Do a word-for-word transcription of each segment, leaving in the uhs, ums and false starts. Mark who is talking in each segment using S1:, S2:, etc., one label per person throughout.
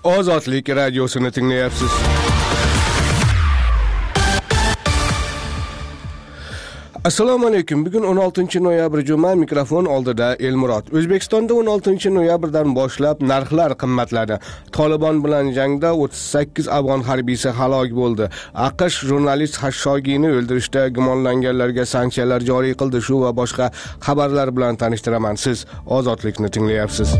S1: Ozodlik radiosini tinglayapsiz. Assalomu alaykum. Bugun o'n oltinchi noyabr juma, mikrofon oldida Elmurod. O'zbekistonda o'n oltinchi noyabrdan boshlab narxlar qimmatladi. Tolibon bilan jangda o'ttiz sakkiz afg'on harbiysi halok bo'ldi. AQSh jurnalist Xashshogiyni o'ldirishda gumonlanganlarga sanksiyalar joriy qildi. Shu va boshqa xabarlar bilan tanishtiraman. Siz Ozodlikni tinglayapsiz.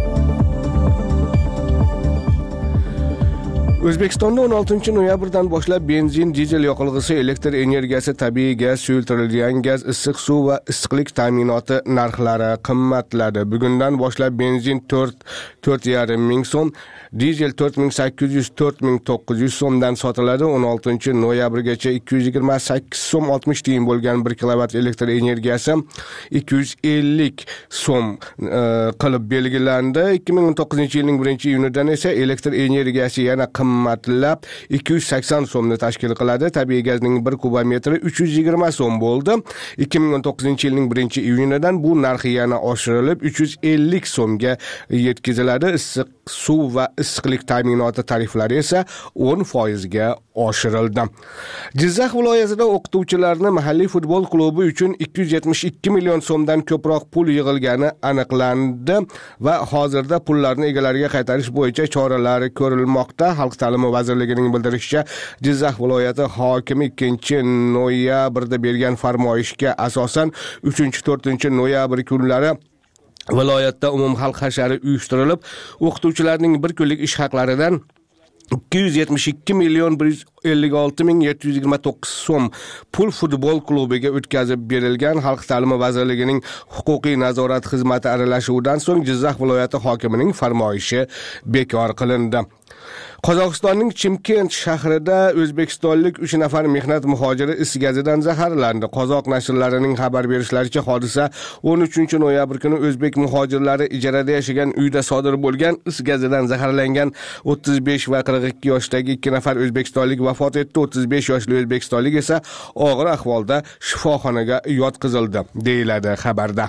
S1: O'zbekistonda o'n oltinchi noyabrdan boshlab benzin, dizel yoqilg'isi, elektr energiyasi, tabiiy gaz, suyultirilgan gaz, issiq suv va issiqlik ta'minoti narxlari qimmatladi. Bugundan boshlab benzin to'rt yarim ming so'm, dizel to'rt ming sakkiz yuz to'rt ming to'qqiz yuz so'mdan sotiladi. o'n oltinchi noyabrgacha ikki yuz yigirma sakkiz so'm oltmish tiyin bo'lgan bir kilovatt elektr energiyasi ikki yuz ellik so'm e, qilib belgilandi. ikki ming o'n to'qqizinchi yilning birinchi iyunidan esa elektr energiyasi yana qimmatlab ikki yuz sakson so'mni tashkil qiladi. Tabiiy gazning bir kubometri uch yuz yigirma so'm bo'ldi. ikki ming o'n to'qqizinchi yilning birinchi iyunidan bu narxi yana oshirilib uch yuz ellik so'mga yetkaziladi. Issiq suv va issiqlik ta'minoti tariflari esa o'n foiz ga oshirildi. Jizzax viloyatida o'qituvchilarni mahalliy futbol klubi uchun ikki yuz yetmish ikki million so'mdan ko'proq pul yig'ilgani aniqlandi va hozirda pullarni egalariga qaytarish bo'yicha choralar ko'rilmoqda. Xalq ta'limi vazirligining bildirishicha, Jizzax viloyati hokimi ikkinchi noyabrda bergan farmoyishga asosan uchinchi to'rtinchi noyabr kunlari viloyatda umumxalq hashari uyushtirilib, o'qituvchilarning bir kunlik ish haqlaridan ikki yuz yetmish ikki million bir yuz ellik olti ming yetti yuz yigirma to'qqiz so'm pul futbol klubiga o'tkazib berilgan. Xalq ta'limi vazirligining huquqiy nazorat xizmati aralashuvidan so'ng Jizzax viloyati hokimining farmoyishi bekor qilindi. Qozog'istonning Chimkent shahrida o'zbekistonlik uch nafar mehnat muhojiri is gazidan zaharlandi. Qozoq nashrlarining xabar berishlaricha, hodisa o'n uchinchi noyabr kuni o'zbek muhojirlari ijarada yashagan uyda sodir bo'lgan. Is gazidan zaharlangan o'ttiz besh va qirq ikki yoshdagi ikki nafar o'zbekistonlik vafot etdi. o'ttiz besh yoshli o'zbekistonlik esa og'ir ahvolda shifoxonaga yotqizildi, deyiladi xabarda.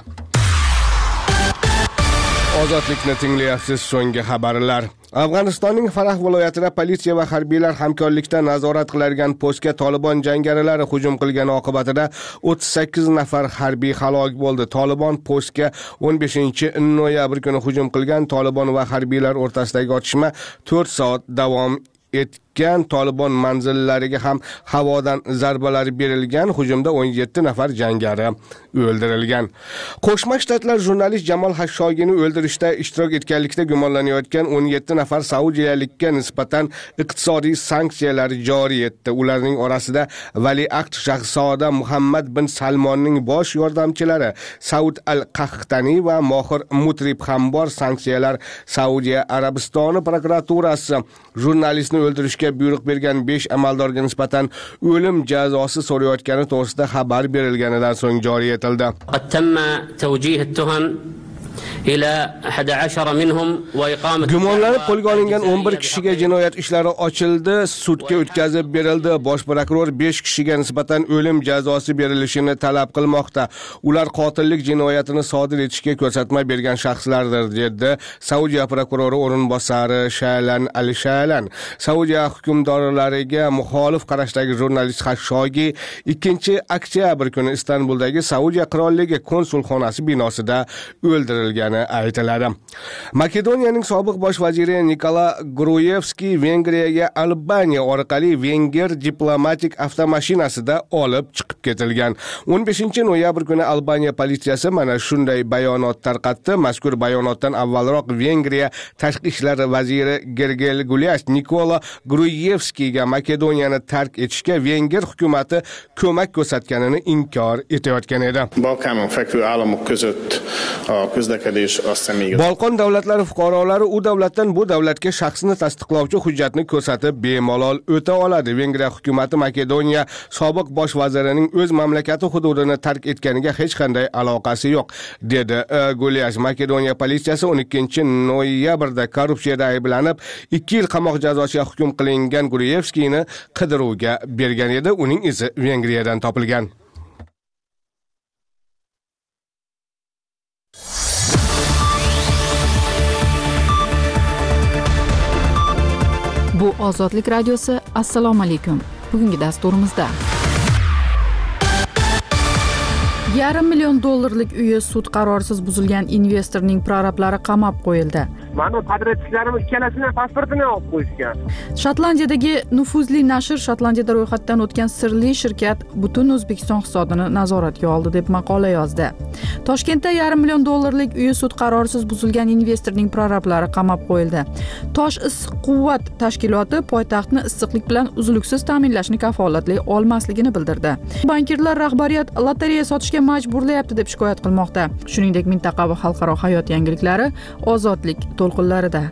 S1: Ozodlikni tinglayapsiz. So'nggi xabarlar. Afg'onistonning Farah viloyatida politsiya va harbiylar hamkorlikda nazorat qiladigan postga Tolibon jangarilari hujum qilgani oqibatida o'ttiz sakkiz nafar harbiy halok bo'ldi. Tolibon postga o'n beshinchi noyabr kuni hujum qilgan. Tolibon va harbiylar o'rtasidagi otishma to'rt soat davom etgan. Tolibon manzillariga ham havodan zarbalar berilgan. Hujumda o'n yetti nafar jangari o'ldirilgan. Qo'shma Shtatlar jurnalist Jamol Xashshogiyni o'ldirishda ishtirok etganlikda gumonlanayotgan o'n yetti nafar saudiyalikka nisbatan iqtisodiy sanksiyalar joriy etdi. Ularning orasida valiahd shahzoda Muhammad bin Salmonning bosh yordamchilari Saud al-Qahtani va Mohir Mutrib ham bor. Sanksiyalar Saudiya Arabistoni prokuraturasi jurnalistni o'ldirishga buyruq bergan besh amaldorga nisbatan o'lim jazosi so'rayotgani to'g'risida xabar berilganidan so'ng joriy etildi.
S2: قد تم توجيه التهم إلى أحد عشر منهم وإقامة
S1: Gumonlanib qo'lga olingan o'n bir kishiga jinoyat ishlari ochildi, sudga o'tkazib berildi. Bosh prokuror besh kishiga nisbatan o'lim jazosi berilishini talab qilmoqda. Ular qotillik jinoyatini sodir etishga ko'rsatma bergan shaxslardir, dedi Saudiya prokurori o'rinbosari Shaylan al-Shaylan. Saudiya hukmdorlariga muxolif qarashdagi jurnalist Xashshogiy ikkinchi oktyabr kuni Istanbuldagi Saudiya qirolligi konsulxonasi binosida o'ldirilgani aytiladi. Makedoniyaning sobiq bosh vaziri Nikola Gruyevskiy Vengriyaga Albaniya orqali venger diplomatik avtomashinasida olib chiqib ketilgan. o'n beshinchi noyabr kuni Albaniya politsiyasi mana shunday bayonot tarqatdi. Mazkur bayonotdan avvalroq Vengriya tashqi ishlar vaziri Gergel Gulyas Nikola Gruyevskiyga Makedoniyani tark etishga venger hukumati ko'mak ko'rsatganini inkor etayotgan edi.
S3: Balkánon fekvő államok között a közlekedés azt hiszem még...
S1: Balqon davlatlari fuqarolari u davlatdan bu davlatga shaxsini tasdiqlovchi hujjatni ko'rsatib bemalol o'ta oladi. Vengriya hukumati Makedoniya sobiq bosh vazirining o'z mamlakati hududini tark etganiga hech qanday aloqasi yo'q, dedi Gulyas. Makedoniya politsiyasi o'n ikkinchi noyabrda korrupsiyada ayblanib ikki yil qamoq jazosiga hukm qilingan Gruyevskiyni qidiruvga bergan edi. Uning izi Vengriyadan topilgan.
S4: Ozodlik radiosi, assalomu alaykum. Bugungi dasturimizda yarim million dollarlik uyi sud qarorisiz buzilgan investorning prorabblari qamab qo'yildi.
S5: Mana qadriyatchilarim ikkalasini pasportini olib qo'yishgan.
S4: Shotlandiyadagi nufuzli nashr Shotlandiyada ro'yxatdan o'tgan sirli shirkat butun O'zbekiston iqtisodini nazoratga oldi deb maqola yozdi. Toshkentda yarim million dollarlik uyi sud qarorisiz buzilgan investorning prorabblari qamab qo'yildi. Tosh issiq quvvat tashkiloti poytaxtni issiqlik bilan uzluksiz ta'minlashni kafolatlay olmasligini bildirdi. Bankirlar rahbariyat lotereya sotishga majburlayapti deb shikoyat qilmoqda. Shuningdek, mintaqa va xalqaro hayot yangiliklari Ozodlik to'lqinlarida.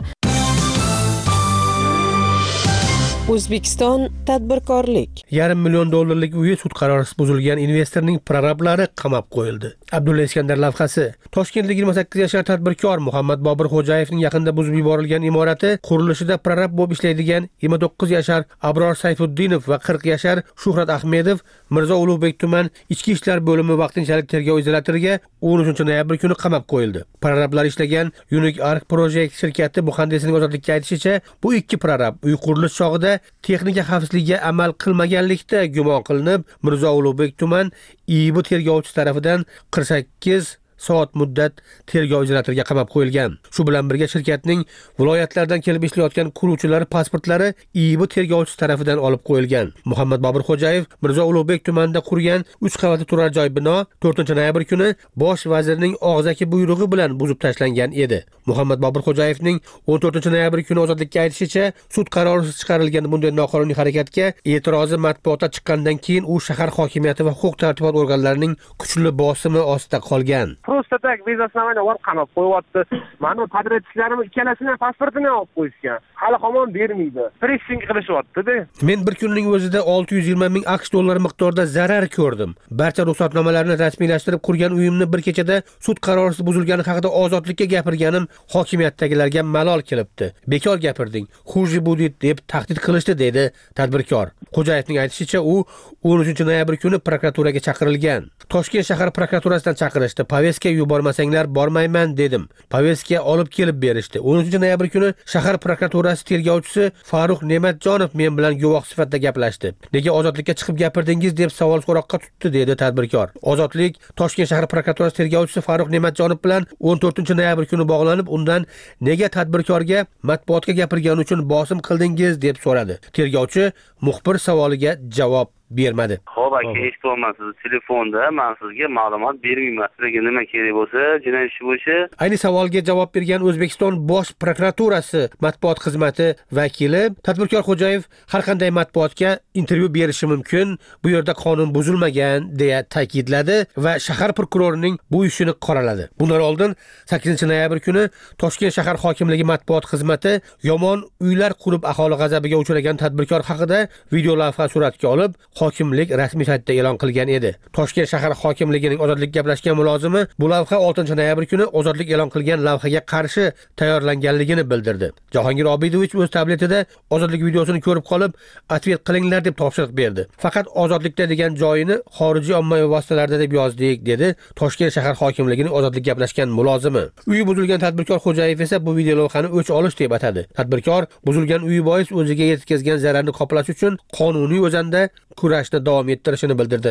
S6: O'zbekiston tadbirkorlik.
S7: Yarim million dollarlik uyi sud qarorisiz buzilgan investorning prorablari qamab qo'yildi. Abdulla Iskandar lavhasi. Toshkentlik yigirma sakkiz yashar tadbirkor Muhammad Bobur Xo'jayevning yaqinda buzib yuborilgan imorati qurilishida prorab bo'lib ishlaydigan yigirma to'qqiz yashar Abror Sayfuddinov va qirq yashar Shuhrat Ahmedov Mirzo Ulug'bek tuman Ichki ishlar bo'limi vaqtinchalik tergov izolyatoriga o'n uchinchi noyabr kuni qamab qo'yildi. Prorablar ishlagan Unique Arc Project shirkati muhandisining ozodlikka aytishicha, bu ikki prorab uy qurilish chog'ida texnika xavfsizligiga amal qilmaganlikda gumon qilinib, Mirzo Ulug'bek tuman I B tergovchisi tomonidan qirq sakkiz soat muddat tergov izolyatoriga qamab qo'yilgan. Shu bilan birga shirkatning viloyatlardan kelib ishlayotgan quruvchilari pasportlari I B tergovchisi tomonidan olib qo'yilgan. Muhammad Bobur Xo'jayev Mirzo Ulug'bek tumanida qurgan uch qavatli turar joy bino to'rtinchi noyabr kuni bosh vazirning og'zaki buyrug'i bilan buzib tashlangan edi. Muhammad Bobur Xo'jayevning o'n to'rtinchi noyabr kuni ozodlikka aytishicha, sud qarorisiz chiqarilgan bunday noqonuniy harakatga e'tirozi matbuotga chiqqandan keyin u shahar hokimiyati va huquq tartibot organlarining kuchli bosimi ostida qolgan.
S5: Просто так biznesmen var qamab qo'yapti. Mana qadriyatchilarim ikkalasini pasportini olib qo'yishgan. Hali hamon bermaydi. Pressing qilishyapti-da.
S7: Men bir kunning o'zida olti yuz yigirma ming AQSh dollari miqdorida zarar ko'rdim. Barcha ruxsatnomalarni rasmiylashtirib qurgan uyimni bir kechada sud qarorisiz buzilgani haqida ozodlikka gapirganim hokimiyatdagilarga malol kelibdi. Bekor gapirding, xuji budit deb tahdid qilishdi dedi tadbirkor. Xo'jayevning aytishicha, u o'n uchinchi noyabr kuni prokuraturaga chaqirilgan. Toshkent shahar prokuraturasidan chaqirishdi. Paveska yubormasanglar bormayman dedim. Paveska olib kelib berishdi. o'n uchinchi noyabr kuni shahar prokuraturasi tergovchisi Faruq Ne'matjonov men bilan guvoh sifatida gaplashdi. Nega ozodlikka chiqib gapirdingiz deb savol so'roqqa tutdi dedi tadbirkor. Ozodlik Toshkent shahar prokuraturasi tergovchisi Faruq Ne'matjonov bilan o'n to'rtinchi noyabr kuni bog'lanib, undan nega tadbirkorga matbuotga gapirgani uchun bosim qildingiz deb so'radi. Tergovchi muxbir savoliga javob bermadi.
S8: Xo'p, aka, eshitolmaysiz. Telefonda men sizga ma'lumot bermayman. Sizga nima kerak bo'lsa, jinoyat ishi bo'yicha.
S7: Ayni savolga javob bergan O'zbekiston Bosh prokuraturasi matbuot xizmati vakili tadbirkor Xo'jayev har qanday matbuotga intervyu berishi mumkin, bu yerda qonun buzilmagan deya ta'kidladi va shahar prokurorining bu ishini qoraladi. Bundan oldin sakkizinchi noyabr kuni Toshkent shahar hokimligi matbuot xizmati yomon uylar qurib aholi g'azabiga uchragan tadbirkor haqida video lavha suratga olib hokimlik rasmiy saytida e'lon qilgan edi. Toshkent shahar hokimligining ozodlik gaplashgan mulozimi bu lavha oltinchi noyabr kuni ozodlik e'lon qilgan lavhaga qarshi tayyorlanganligini bildirdi. Jahongir Obidovich o'z tabletida ozodlik videosini ko'rib qolib, "Atvet qilinglar" deb topshiriq berdi. Faqat ozodlikda degan joyini xorijiy ommaviy vositalarda deb yozdik, dedi Toshkent shahar hokimligining ozodlik gaplashgan mulozimi. Uyi buzilgan tadbirkor Xo'jayev esa bu video lavhani o'ch olish deb atadi. Tadbirkor buzilgan uyi bois o'ziga yetkazgan zararni qoplash uchun qonuniy o'zanda kurashni davom ettirishini bildirdi.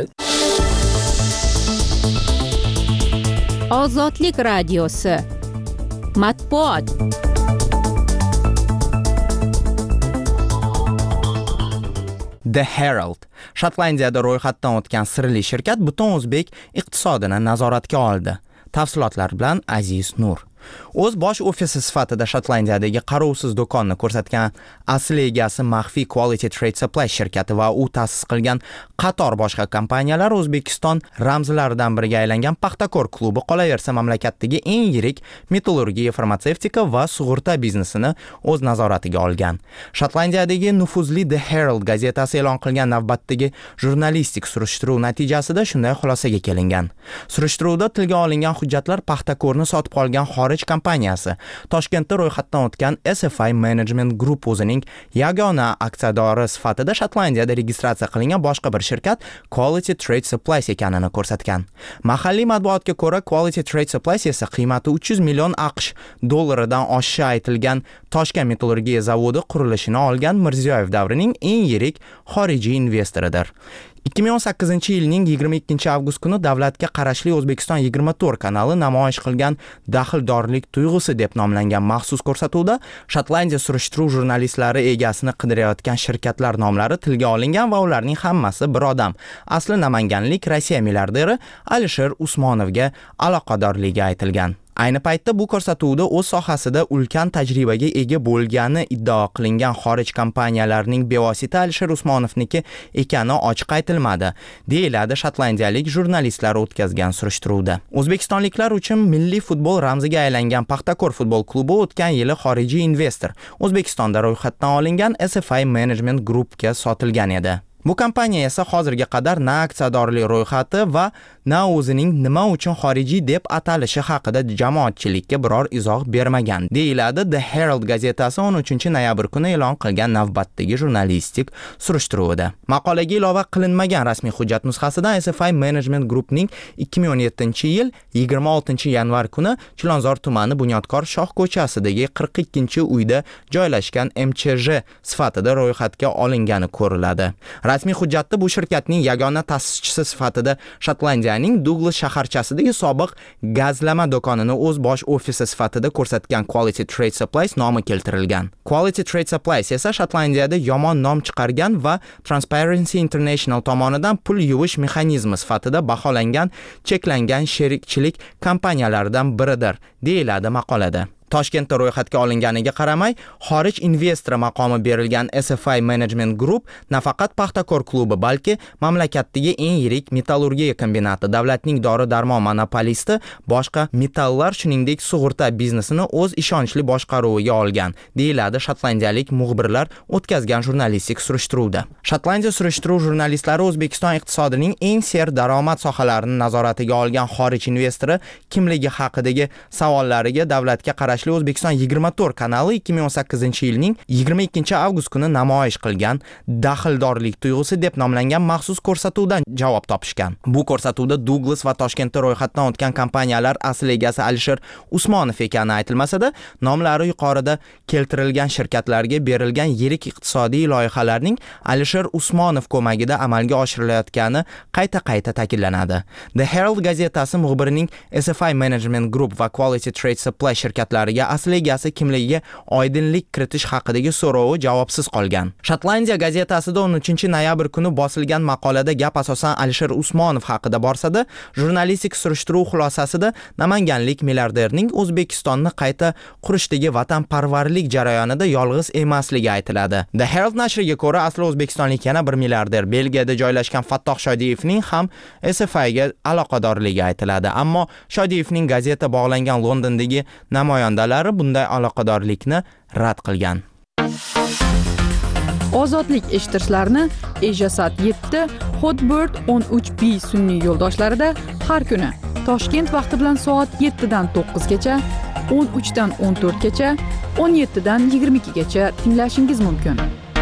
S6: Ozodlik radiosi. Matbuot.
S9: The Herald. Shotlandiyada ro'yxatdan o'tgan sirli shirkat butun o'zbek iqtisodini nazoratga oldi. Tafsilotlar bilan Aziz Nur. O'z bosh ofisi sifatida Shotlandiyadagi qarovsiz do'konni ko'rsatgan asl egasi maxfiy Quality Trade Supply shirkati va u ta'sis qilgan qator boshqa kompaniyalar O'zbekiston ramzlaridan biriga aylangan Paxtakor klubi qolaversa mamlakatdagi eng yirik metallurgiya, farmatsevtika va sug'urta biznesini o'z nazoratiga olgan. Shotlandiyadagi nufuzli The Herald gazetasi e'lon qilgan navbatdagi jurnalistik surishtiruv natijasida shunday xulosaga kelingan. Surishtiruvda tilga olingan hujjatlar Paxtakorni sotib qolgan xorij xorij kompaniyasi. Toshkentda ro'yxatdan o'tgan S F I Management Group o'zining yagona aksiyadori sifatida Shotlandiyada registratsiya qilingan boshqa bir shirkat Quality Trade Supplies ekanini ko'rsatgan. Mahalliy matbuotga ko'ra, Quality Trade Supplies esa qiymati uch yuz million AQSh dollaridan oshishi aytilgan Toshkent metallurgiya zavodi qurilishini olgan Mirziyoyev davrining eng yirik xorijiy investoridir. ikki ming o'n sakkizinchi yilning yigirma ikkinchi avgust kuni davlatga qarashli O'zbekiston yigirma to'rt kanali namoyish qilgan daxldorlik tuyg'usi deb nomlangan maxsus ko'rsatuvda Shotlandiya surishtiruv jurnalistlari egasini qidirayotgan shirkatlar nomlari tilga olingan va ularning hammasi bir odam, asli namanganlik Rossiya milliarderi Alisher Usmonovga aloqadorligi aytilgan. Ayni paytda bu ko'rsatuvda o'z sohasida ulkan tajribaga ega bo'lgani iddao qilingan xorij kompaniyalarining bevosita Alisher Usmonovniki ekani ochiq aytilmadi, deyiladi shotlandiyalik jurnalistlar o'tkazgan surishtiruvda. O'zbekistonliklar uchun milliy futbol ramziga aylangan Paxtakor futbol klubi o'tgan yili xorijiy investor O'zbekistonda ro'yxatdan olingan S F I Management Groupga sotilgan edi. Bu kompaniya esa hozirga qadar na aksiyadorlik ro'yxati va na o'zining nima uchun xorijiy deb atalishi haqida jamoatchilikka biror izoh bermagan, deyiladi The Herald gazetasi o'n uchinchi noyabr kuni e'lon qilgan navbatdagi jurnalistik surishtiruvida. Maqolaga ilova qilinmagan rasmiy hujjat nusxasidan S F I Management Groupning ikki ming o'n yettinchi yil yigirma oltinchi yanvar kuni Chilonzor tumani Bunyodkor Shoh ko'chasidagi qirq ikkinchi uyda joylashgan M Ch J sifatida ro'yxatga olingani ko'riladi. Rasmiy hujjatda bu shirkatning yagona ta'sischisi sifatida Shotlandiyaning Douglas shaharchasidagi sobiq gazlama do'konini o'z bosh ofisi sifatida ko'rsatgan Quality Trade Supplies nomi keltirilgan. Quality Trade Supplies esa Shotlandiyada yomon nom chiqargan va Transparency International tomonidan pul yuvish mexanizmi sifatida baholangan cheklangan sherikchilik kompaniyalaridan biridir, deyiladi maqolada. Toshkentda ro'yxatga olinganiga qaramay, xorij investori maqomi berilgan S F I Management Group nafaqat Paxtakor klubi, balki mamlakatdagi eng yirik metallurgiya kombinati, davlatning dori-darmon monopolisti, boshqa metallar, shuningdek sug'urta biznesini o'z ishonchli boshqaruviga olgan, deyiladi shotlandiyalik muxbirlar o'tkazgan jurnalistik surishtiruvda. Shotlandiya surishtiruv jurnalistlari O'zbekiston iqtisodining eng ser daromad sohalarini nazoratiga olgan xorij investori kimligi haqidagi savollariga davlatga qarashli O'zbekiston yigirma to'rt kanali ikki ming o'n sakkizinchi yilning yigirma ikkinchi avgust kuni namoyish qilgan daxldorlik tuyg'usi deb nomlangan maxsus ko'rsatuvdan javob topishgan. Bu ko'rsatuvda Douglas va Toshkentda ro'yxatdan o'tgan kompaniyalar asl egasi Alisher Usmonov ekani aytilmasa-da, nomlari yuqorida keltirilgan shirkatlarga berilgan yirik iqtisodiy loyihalarning Alisher Usmonov ko'magida amalga oshirilayotgani qayta-qayta ta'kidlanadi. The Herald gazetasi muxbirining S F I Management Group va Quality Trade Supply shirkatlari asl egasi kimligiga oydinlik kiritish haqidagi so'rovi javobsiz qolgan. Shotlandiya gazetasida o'n uchinchi noyabr kuni bosilgan maqolada gap asosan Alisher Usmonov haqida borsa-da, jurnalistik surishtiruv xulosasida namanganlik milliarderning O'zbekistonni qayta qurishdagi vatanparvarlik jarayonida yolg'iz emasligi aytiladi. The Herald nashriga ko'ra, asli o'zbekistonlik yana bir milliarder Belgiyada joylashgan Fattoh Shodiyevning ham S F I ga aloqadorligi aytiladi, ammo Shodiyevning gazeta bog'langan Londondagi namoyandalari bunday aloqadorlikni rad qilgan.
S4: Ozodlik eshittirishlarni Ejasat yetti, Hotbird o'n uch B sun'iy yo'ldoshlarida har kuni Toshkent vaqti bilan soat yettidan to'qqizgacha, o'n uchdan o'n to'rtgacha, o'n yettidan yigirma ikkigacha tinglashingiz mumkin.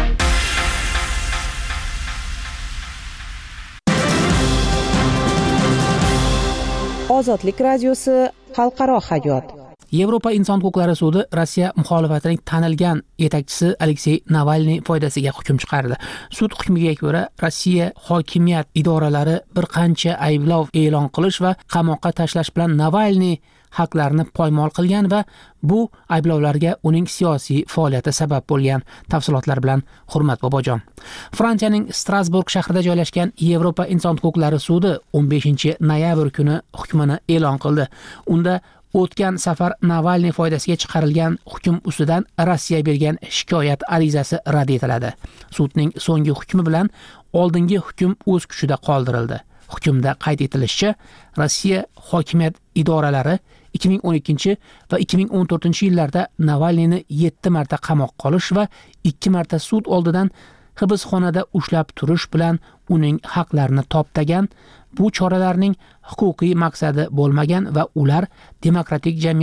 S6: Ozodlik radiosi xalqaro hayot.
S10: Yevropa inson huquqlari sudi Rossiya muxolifatining tanilgan yetakchisi Aleksey Navalniy foydasiga hukm chiqardi. Sud hukmiga ko'ra, Rossiya hokimiyat idoralari bir qancha ayblov e'lon qilish va qamoqqa tashlash bilan Navalniy haqlarini poymol qilgan va bu ayblovlarga uning siyosiy faoliyati sabab bo'lgan. Tafsilotlar bilan Hurmat Bobojon. Fransiyaning Strasburg shahrida joylashgan Yevropa inson huquqlari sudi o'n beshinchi noyabr kuni hukmini e'lon qildi. Unda o'tgan safar Navalniy foydasiga chiqarilgan hukm ustidan Rossiya bergan shikoyat arizasi rad etiladi. Sudning so'nggi hukmi bilan oldingi hukm o'z kuchida qoldirildi. Hukmda qayd etilishicha, Rossiya hokimiyat idoralari ikki ming o'n ikkinchi va ikki ming o'n to'rtinchi yillarda Navalniyni yetti marta qamoqqa olish va ikki marta sud oldidan hibsxonada ushlab turish bilan uning haqlarini toptagan. Bu choralarning huquqiy maqsadi bo'lmagan va ular demokratik jamiyat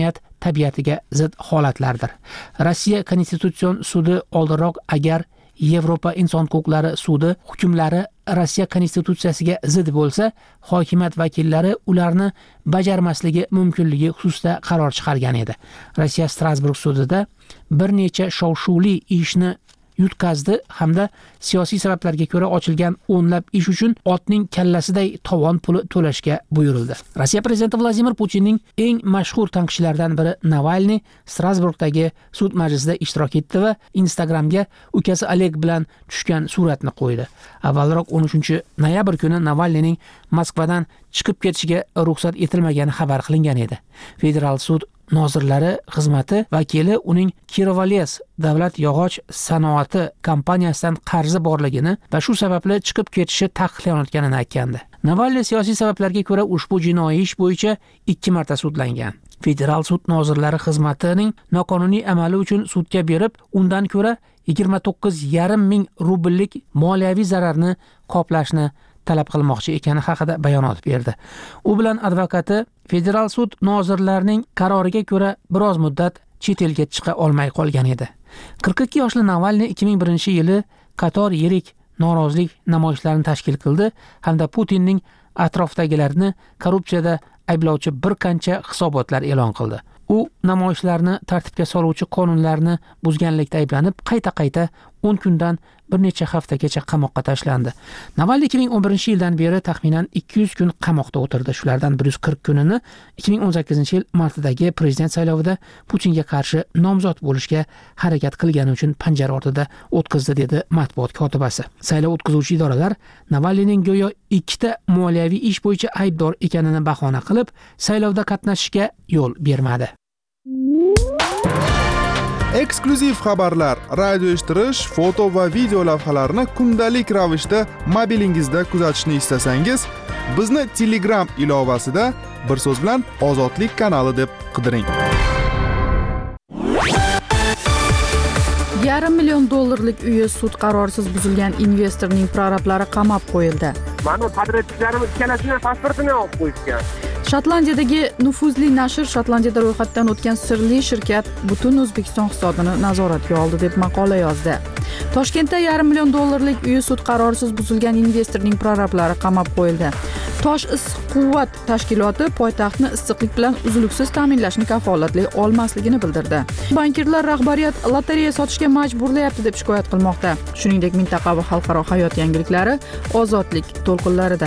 S10: tabiatiga zid holatlardir. Rossiya Konstitutsion sudi oldinroq agar Yevropa inson huquqlari sudi hukmlari Rossiya konstitutsiyasiga zid bo'lsa, hokimiyat vakillari ularni bajarmasligi mumkinligi xususida qaror chiqargan edi. Rossiya Strasburg sudida bir necha shov-shuvli ishni yutkazdi hamda siyosiy sabablarga ko'ra ochilgan o'nlab ish uchun otning kallasiday tovon puli to'lashga buyurildi. Rossiya prezidenti Vladimir Putinning eng mashhur tanqidchilaridan biri Navalniy Strasburgdagi sud majlisida ishtirok etdi va Instagramga ukasi Oleg bilan tushgan suratni qo'ydi. Avvalroq o'n uchinchi noyabr kuni Navalniyning Moskvadan chiqib ketishiga ruxsat etilmagani xabar qilingan edi. Federal sud nozirlari xizmati vakili uning Kirovoles davlat yog'och sanoati kompaniyasidan qarzi borligini va shu sababli chiqib ketishi taqiqlanayotganini aytgandi. Navalniy siyosiy sabablarga ko'ra ushbu jinoiy ish bo'yicha ikki marta sudlangan. Federal sud nozirlari xizmatining noqonuniy amali uchun sudga berib, undan ko'ra yigirma to'qqiz yarim ming rubllik moliyaviy zararni qoplashni talab qilmoqchi ekani haqida bayonot berdi. U bilan advokati federal sud nozirlarining qaroriga ko'ra biroz muddat chet elga chiqa olmay qolgan edi. qirq ikki yoshli Navalniy ikki ming birinchi yili qator yirik norozilik namoyishlarini tashkil qildi hamda Putinning atrofidagilarni korrupsiyada ayblovchi bir qancha hisobotlar e'lon qildi. U namoyishlarni tartibga soluvchi qonunlarni buzganlikda ayblanib, qayta-qayta o'n kundan bir necha haftagacha qamoqqa tashlandi. Navalniy ikki ming o'n birinchi yildan beri taxminan ikki yuz kun qamoqda o'tirdi. Shulardan bir yuz qirq kunini ikki ming o'n sakkizinchi yil martidagi prezident saylovida Putinga qarshi nomzod bo'lishga harakat qilgani uchun panjara ortida o'tkazdi, dedi matbuot kotibasi. Saylov o'tkazuvchi idoralar Navalniyning go'yo ikkita moliyaviy ish bo'yicha aybdor ekanini bahona qilib, saylovda qatnashishga yo'l bermadi.
S11: Eksklyuziv xabarlar, radio eshittirish, foto va video lavhalarni kundalik ravishda mobilingizda kuzatishni istasangiz, bizni Telegram ilovasida bir so'z bilan Ozodlik kanali deb qidiring.
S4: Yarim million dollarlik uyi sud qarorisiz buzilgan investorning prorablari qamab qo'yildi.
S5: Mana qadrdoshlarim ikkalasining pasportini olib qo'yishgan.
S4: Shotlandiyadagi nufuzli nashr Shotlandiyada ro'yxatdan o'tgan sirli shirkat butun O'zbekiston iqtisodini nazoratga oldi deb maqola yozdi. Toshkentda yarim million dollarlik uyi sud qarorisiz buzilgan investorning prorablari qamab qo'yildi. Tosh issiq quvvat tashkiloti poytaxtni issiqlik bilan uzluksiz ta'minlashni kafolatlay olmasligini bildirdi. Bankirlar rahbariyat lotereya sotishga majburlayapti deb shikoyat qilmoqda. Shuningdek, mintaqaviy xalqaro hayot yangiliklari Ozodlik to'lqinlarida.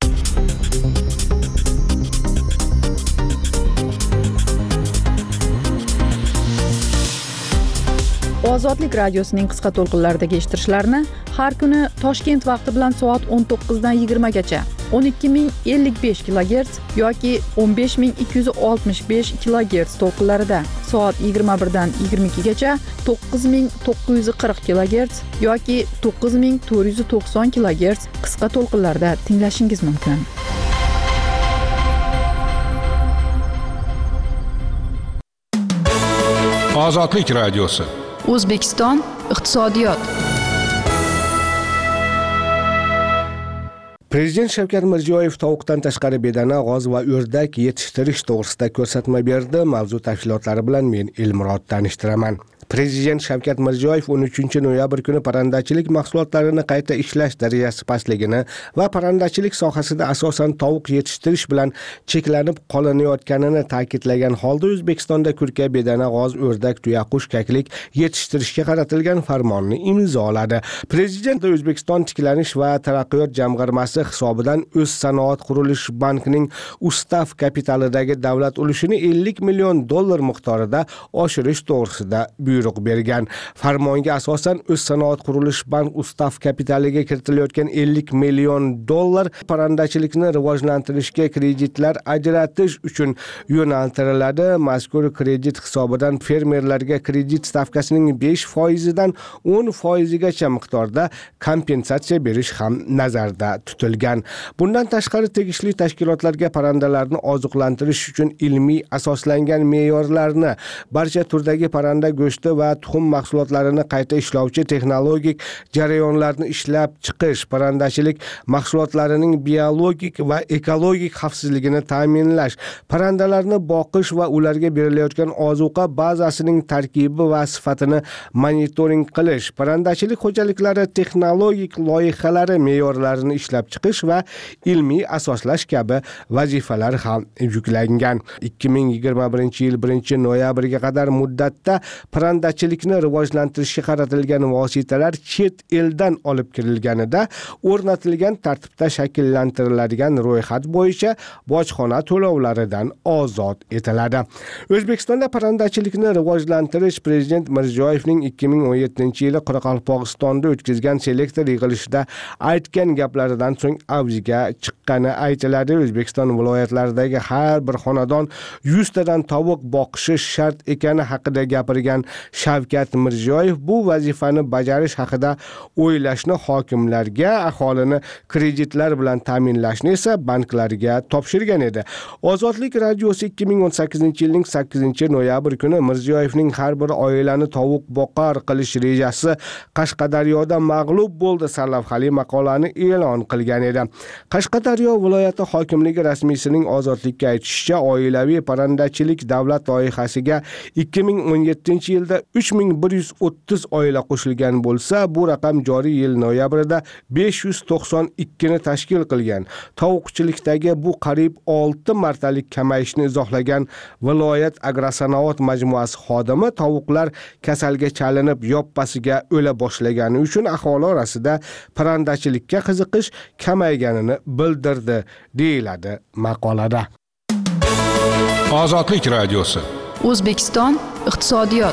S4: Ozodlik radiosining qisqa to'lqinlaridagi eshittirishlarni har kuni Toshkent vaqti bilan soat o'n to'qqizdan yigirma gacha o'n ikki ming ellik besh kilogerts yoki o'n besh ming ikki yuz oltmish besh kilogerts to'lqinlarida, soat yigirma birdan yigirma ikki gacha to'qqiz ming to'qqiz yuz qirq kilogerts yoki to'qqiz ming to'rt yuz to'qson kilogerts qisqa to'lqinlarda tinglashingiz mumkin.
S12: Ozodlik radiosi.
S4: O'zbekiston iqtisodiyot.
S1: Prezident Shavkat Mirziyoyev tovuqdan tashqari bedana, g'oz va o'rdak yetishtirish to'g'risida ko'rsatma berdi. Mavzu tafsilotlari bilan men Elmurod tanishtiraman. Prezident Shavkat Mirziyoyev o'n uchinchi noyabr kuni parrandachilik mahsulotlarini qayta ishlash darajasi pastligini va parrandachilik sohasida asosan tovuq yetishtirish bilan cheklanib qolinayotganini ta'kidlagan holda O'zbekistonda kurka, bedana, g'oz, o'rdak, tuyaqush, kaklik yetishtirishga qaratilgan farmonni imzoladi. Prezident O'zbekiston tiklanish va taraqqiyot jamg'armasi hisobidan O'z sanoat qurilish bankining ustav kapitalidagi davlat ulushini ellik million dollar miqdorida oshirish to'g'risida buyruq bergan. Farmonga asosan O'z sanoat qurilish bank ustav kapitaliga kiritilayotgan ellik million dollar parrandachilikni rivojlantirishga kreditlar ajratish uchun yo'naltiriladi. Mazkur kredit hisobidan fermerlarga kredit stavkasining besh foizidan o'n foizigacha miqdorda kompensatsiya berish ham nazarda tutilgan. Bundan tashqari tegishli tashkilotlarga parrandalarni oziqlantirish uchun ilmiy asoslangan me'yorlarni, barcha turdagi parranda go'shti go'shti va tuxum mahsulotlarini qayta ishlovchi texnologik jarayonlarni ishlab chiqish, parrandachilik mahsulotlarining biologik va ekologik xavfsizligini ta'minlash, parrandalarni boqish va ularga berilayotgan ozuqa bazasining tarkibi va sifatini monitoring qilish, parrandachilik xo'jaliklari texnologik loyihalari me'yorlarini ishlab chiqish va ilmiy asoslash kabi vazifalar ham yuklangan. ikki ming yigirma birinchi yil birinchi noyabrga qadar muddatda parrandachilikni rivojlantirishga qaratilgan vositalar chet eldan olib kirilganida o'rnatilgan tartibda shakllantiriladigan ro'yxat bo'yicha bojxona to'lovlaridan ozod etiladi. O'zbekistonda parrandachilikni rivojlantirish Prezident Mirziyoyevning ikki ming o'n yettinchi yili Qoraqalpog'istonda o'tkazgan selektor yig'ilishida aytgan gaplaridan so'ng avjiga chiqqani aytiladi. O'zbekiston viloyatlaridagi har bir xonadon yuz tadan tovuq boqishi shart ekani haqida gapirgan Shavkat Mirziyoyev bu vazifani bajarish haqida o'ylashni hokimlarga, aholini kreditlar bilan ta'minlashni esa banklarga topshirgan edi. Ozodlik radiosi ikki ming o'n sakkizinchi yilning sakkizinchi noyabr kuni Mirziyoyevning har bir oilani tovuq boqar qilish rejasi Qashqadaryoda mag'lub bo'ldi sarlavhali maqolani e'lon qilgan edi. Qashqadaryo viloyati hokimligi rasmiysining Ozodlikka aytishicha, oilaviy parrandachilik davlat loyihasiga ikki ming o'n yettinchi yilda uch ming bir yuz o'ttiz oila qo'shilgan bo'lsa, bu raqam joriy yil noyabrida besh yuz to'qson ikki ni tashkil qilgan. Tovuqchilikdagi bu qariyb olti martalik kamayishni izohlagan viloyat agrosanoat majmuasi xodimi tovuqlar kasalga chalinib yoppasiga o'la boshlagani uchun aholi orasida parrandachilikka qiziqish kamayganini bildirdi, deyiladi maqolada.
S12: Ozodlik radiosi.
S4: O'zbekiston iqtisodiyot.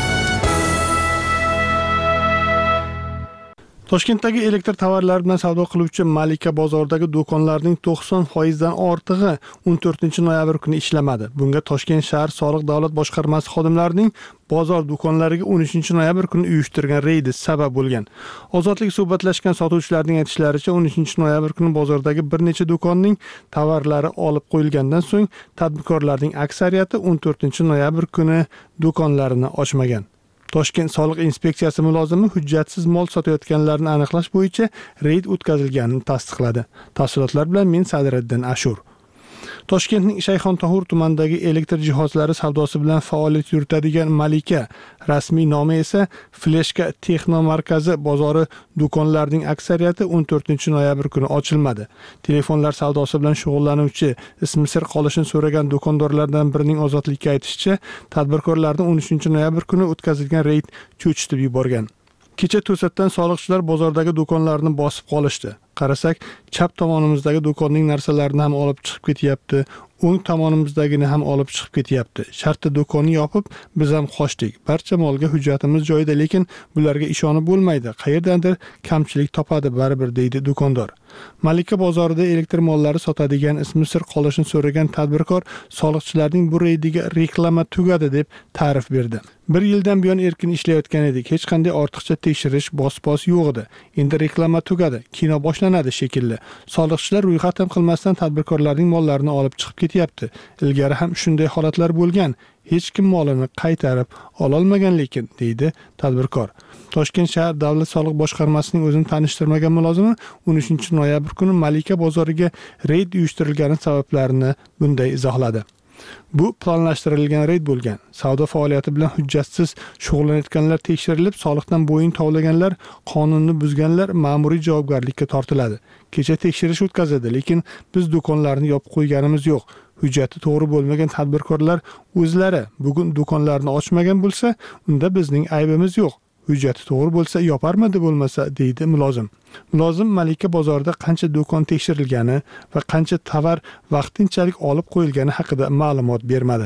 S13: Toshkentdagi elektr tovarlari bilan savdo qiluvchi Malika bozoridagi do'konlarning to'qson foiz dan ortig'i o'n to'rtinchi noyabr kuni ishlamadi. Bunga Toshkent shahar soliq davlat boshqarmasi xodimlarining bozor do'konlariga o'n uchinchi noyabr kuni uyushtirgan reydi sabab bo'lgan. Ozodlik suhbatlashgan sotuvchilarning aytishlaricha, o'n uchinchi noyabr kuni bozordagi bir necha do'konning tovarlari olib qo'yilgandan so'ng tadbirkorlarning aksariyati o'n to'rtinchi noyabr kuni do'konlarini ochmagan. Toshkent soliq inspeksiyasi mulozimi hujjatsiz mol sotayotganlarni aniqlash bo'yicha reyd o'tkazilganini tasdiqladi. Tafsilotlar bilan men Sadiriddin Ashur. Toshkentning Shayxontohur tumanidagi elektr jihozlari savdosi bilan faoliyat yuritadigan Malika rasmiy nomi esa Fleshka Texno markazi bozori do'konlarining aksariyati o'n to'rtinchi noyabr kuni ochilmadi. Telefonlar savdosi bilan shug'ullanuvchi ismi sir qolishini so'ragan do'kondorlardan birining Ozodlikka aytishicha, tadbirkorlarning o'n uchinchi noyabr kuni o'tkazilgan reyd cho'chitib yuborgan. Kecha to'satdan soliqchilar bozordagi do'konlarni bosib qolishdi. Qarasak, chap tomonimizdagi do'konning narsalarini ham olib chiqib ketyapti, o'ng tomonimizdagini ham olib chiqib ketyapti. Shartda do'konni yopib, biz ham qochdik. Barcha molga hujjatimiz joyida, lekin bularga ishonib bo'lmaydi. Qayerdandir kamchilik topadi baribir, deydi do'kondor. Malika bozorida elektr mollari sotadigan ismi sir qolishini so'ragan tadbirkor soliqchilarning bu reydiga reklama tugadi deb ta'rif berdi. Bir yildan buyon erkin ishlayotgan edik. Hech qanday ortiqcha tekshirish, bos-bos yo'q edi. Endi reklama tugadi. Kino boshlanadi shekilli. Soliqchilar ro'yxat ham qilmasdan tadbirkorlarning mollarini olib chiqib ketyapti. Ilgari ham shunday holatlar bo'lgan. Hech kim molini qaytarib ololmagan lekin, deydi tadbirkor. Toshkent shahar davlat soliq boshqarmasining o'zini tanishtirmagan mulozimi o'n uchinchi noyabr kuni Malika bozoriga reyd uyushtirilgani sabablarini bunday izohladi. Bu planlashtirilgan reyd bo'lgan. Savdo faoliyati bilan hujjatsiz shug'ullanayotganlar tekshirilib, soliqdan bo'yin tovlaganlar, qonunni buzganlar ma'muriy javobgarlikka tortiladi. Kecha tekshirish o'tkazildi, lekin biz do'konlarni yopib qo'yganimiz yo'q. Hujjati to'g'ri bo'lmagan tadbirkorlar o'zlari bugun do'konlarni ochmagan bo'lsa, unda bizning aybimiz yo'q. Hujjati to'g'ri bo'lsa yoparmidi bo'lmasa, deydi mulozim. Mulozim Malika bozorida qancha do'kon tekshirilgani va qancha tovar vaqtinchalik olib qo'yilgani haqida ma'lumot bermadi.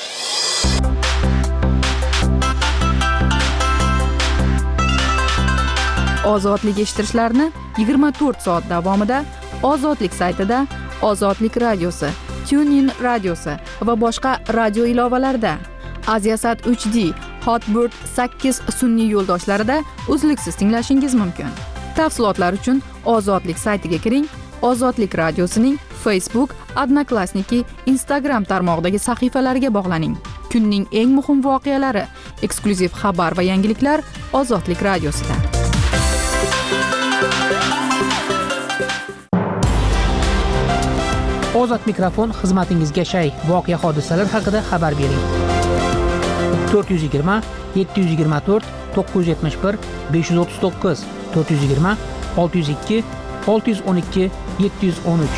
S4: Ozodlik eshittirishlarni yigirma to'rt soat davomida Ozodlik saytida, Ozodlik radiosi, TuneIn radiosi va boshqa radio ilovalarida, Aziasat uch D, Hotbird sakkiz sun'iy yo'ldoshlarida uzluksiz tinglashingiz mumkin. Tafsilotlar uchun Ozodlik saytiga kiring. Ozodlik radiosining Facebook, Odnoklassniki, Instagram tarmog'idagi sahifalariga bog'laning. Kunning eng muhim voqealari, eksklyuziv xabar va yangiliklar Ozodlik radiosida.
S10: Ozod mikrofon xizmatingizga shay. Voqea hodisalar haqida xabar bering. to'rt yuz yigirma yetti yuz yigirma to'rt to'qqiz yuz yetmish bir besh yuz o'ttiz to'qqiz to'rt yuz yigirma olti yuz ikki olti yuz o'n ikki yetti yuz o'n uch.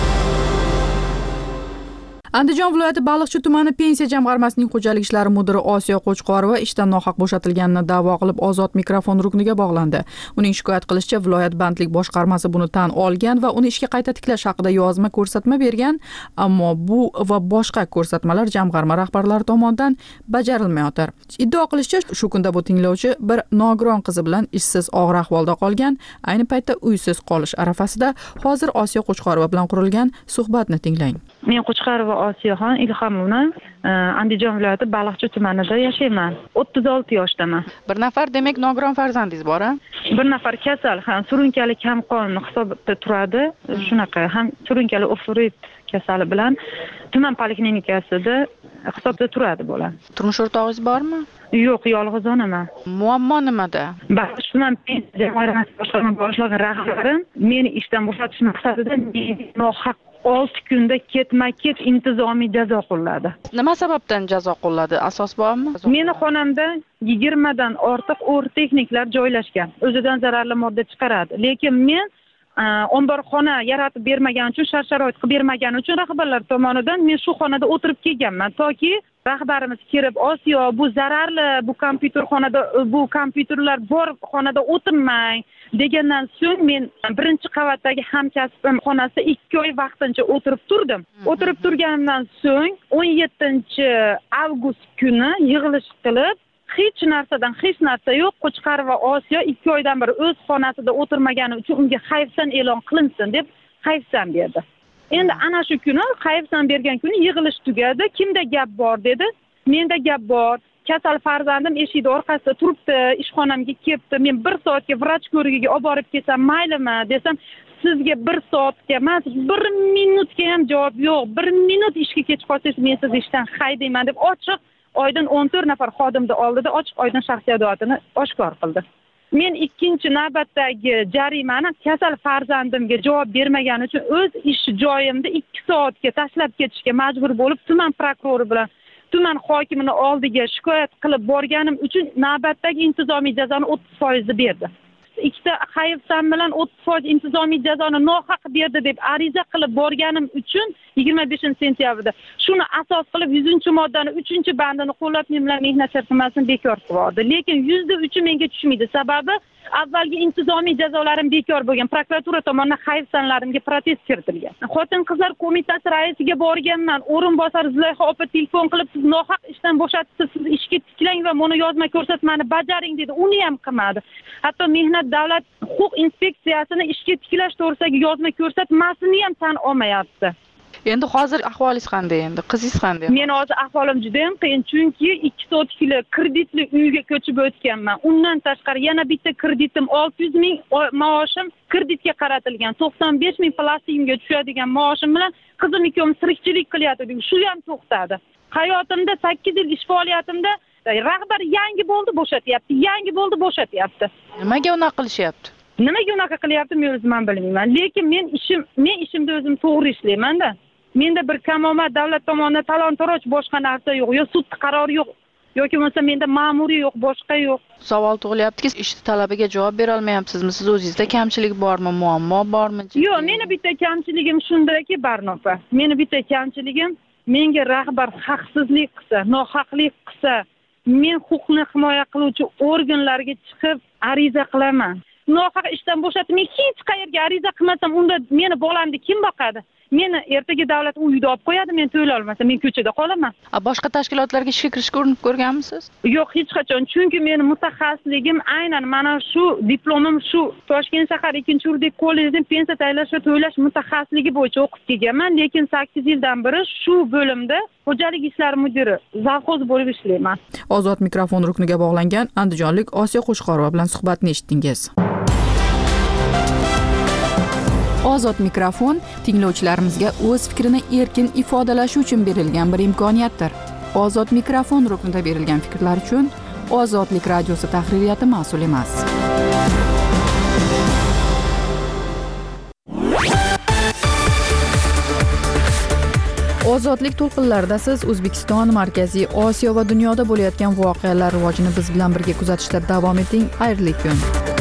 S4: Andijon viloyati Baliqchi tumani pensiya jamg'armasining xo'jalik ishlari mudiri Osiyo Qo'chqorova ishdan nohaq bo'shatilganini da'vo qilib Ozod mikrofon rukniga bog'landi. Uning shikoyat qilishicha, viloyat bandlik boshqarmasi buni tan olgan va uni ishga qayta tiklash haqida yozma ko'rsatma bergan, ammo bu va boshqa ko'rsatmalar jamg'arma rahbarlari tomonidan bajarilmayotir. Iddio qilishicha, shu kunda bu tinglovchi bir nogiron qizi bilan ishsiz og'ir ahvolda qolgan, ayni paytda uysiz qolish arafasida. Hozir Osiyo Qo'chqorova bilan qurilgan suhbatni tinglang.
S14: Men Qo'chqorova Osiyoxon Ilhomovna, Andijon viloyati Baliqchi tumanida yashayman. o'ttiz olti yoshdaman.
S4: Bir nafar demak nogiron farzandingiz bor, a?
S14: Bir nafar kasal, ham surunkali kamqon hisobda turadi. Shunaqa ham surunkali ofrit kasali bilan tuman poliklinikasida hisobda turadi bola.
S4: Turmush o'rtog'ingiz bormi?
S14: Yo'q, yolg'iz onaman.
S4: Muammo nimada?
S14: Baliqchi tuman pensiya jamg'armasi boshqarma boshlig'i rahbarim meni ishdan bo'shatish maqsadida nohaq olti kunda ketma-ket intizomiy jazo qo'lladi.
S4: Nima sababdan jazo qo'lladi? Asos bormi?
S14: Meni xonamda yigirmadan ortiq o'r texniklar joylashgan. O'zidan zararli modda chiqaradi. Lekin men omborxona yaratib bermagan uchun, shart-sharoit qilib bermagan uchun rahbarlar tomonidan men shu xonada o'tirib kelganman. Toki rahbarimiz kelib, Osiyo bu zararli, bu kompyuterxonada bu kompyuterlar bor xonada o'tirmang degandan so'ng men birinchi qavatdagi hamkasbim xonasida ikki oy vaqtincha o'tirib turdim. O'tirib turgandan so'ng o'n yettinchi avgust kuni yig'ilish qilib, hech narsadan hech narsa yo'q, Qo'chqorova Osiyo ikki oydan beri o'z xonasida o'tirmagani uchun unga hayfsan e'lon qilinsin deb hayfsan berdi. Endi ana shu kuni hayfsan bergan kuni yig'ilish tugadi. Kimda gap bor dedi. Menda gap bor. Kasal farzandim eshik orqasida turibdi, ishxonamga kelibdi. Men bir soatga vrach ko'rigiga olib borib kelsam maylimi desam, sizga bir soatga emas, bir minutga ham javob yo'q. bir minut ishga kech qolsangiz men sizni ishdan haydayman deb ochiq oydin o'n to'rt nafar xodimni oldida ochiq oydin shaxsiyatini oshkor qildi. Men ikkinchi navbatdagi jarimani kasal farzandimga javob bermagani uchun o'z ish joyimda ikki soatga tashlab ketishga majbur bo'lib, tuman prokurori bilan tuman hokimini oldiga shikoyat qilib borganim uchun navbatdagi intizomiy jazoni o'ttiz foiz berdi. Ikkita hayfsan bilan o'ttiz foiz intizomiy jazoni nohaq berdi deb ariza qilib borganim uchun yigirma beshinchi sentyabrda shuni asos qilib yuzinchi moddani uchinchi bandini qo'llab men bilan mehnat shartnomasini bekor qilib yubordi. Lekin yuzda uchi menga tushmaydi. Sababi avvalgi intizomiy jazolarim bekor bo'lgan. Prokuratura tomonidan hayfsanlarimga protest kiritilgan. Xotin-qizlar qo'mitasi raisiga borganman. O'rinbosar Zulayxa opa telefon qilib, siz nohaq ishdan bo'shatibsiz, siz ishga tiklang va buni yozma ko'rsatmani bajaring dedi. Uni ham qilmadi. Hatto mehnat davlat huquq inspeksiyasini ishga tiklash to'g'risidagi yozma ko'rsatmasini ham tan olmayapti.
S4: Endi hozir ahvolingiz qanday endi? Qizingiz qanday?
S14: Men hozir ahvolim juda ham qiyin, chunki ikki sotkili kreditli uyga ko'chib o'tganman. Undan tashqari yana bitta kreditim olti yuz ming maoshim kreditga qaratilgan. to'qson besh ming plastikimga tushadigan maoshim bilan qizim ikkovimiz tirikchilik qilyapti. Shu ham to'xtadi. Hayotimda sakkiz yil ish faoliyatimda rahbar yangi bo'ldi bo'shatyapti, yangi bo'ldi bo'shatyapti.
S4: Nimaga unaqa qilishyapti?
S14: Nimaga unaqa qilyapti men o'zim ham bilmayman. Lekin men ishim, men ishimda o'zim to'g'ri ishlayman-da. Menda bir kamomat davlat tomonidan talon-toroj boshqa narsa yo'q, yo sud qarori yo'q, yoki bo'lmasa menda ma'muriy yo'q, boshqa yo'q.
S4: Savol tug'ilyaptiki, ish talabiga javob bera olmayapsizmi? Siz o'zingizda kamchilik bormi, muammo bormi?
S14: Yo'q, meni bitta kamchiligim shundaki, Barnopa. Meni bitta kamchiligim, menga rahbar haqsizlik qilsa, nohaqlik qilsa, men huquqni himoya qiluvchi organlarga chiqib ariza qilaman. Nohaq ishdan bo'shatib, men hech qayerga ariza qilmasam, unda meni bolamni kim boqadi? Meni ertaga davlat uyda olib qo'yadi, men to'la olmasam, men ko'chada qolaman.
S4: A boshqa tashkilotlarga ishga kirishga urinib ko'rganmisiz?
S14: Yo'q, hech qachon. Chunki meni mutaxassisligim aynan mana shu diplomim shu Toshkent shahar ikkinchi yuridik kollejidan pensiya tayyorlash va to'lash mutaxassisligi bo'yicha o'qib kelganman, lekin sakkiz yildan beri shu bo'limda xo'jalik ishlari mudiri, zavxoz bo'lib ishlayman.
S4: Ozod mikrofon rukniga bog'langan andijonlik Osiyo Qo'chqorova bilan suhbatni eshitdingiz. Ozod mikrofon tinglovchilarimizga o'z fikrini erkin ifodalashi uchun berilgan bir imkoniyatdir. Ozod mikrofon ruknida berilgan fikrlar uchun Ozodlik radiosi tahririyati mas'ul emas. Ozodlik to'lqinlarida siz O'zbekiston, Markaziy Osiyo va dunyoda bo'layotgan voqealar rivojini biz bilan birga kuzatishda davom eting. Xayrli kun.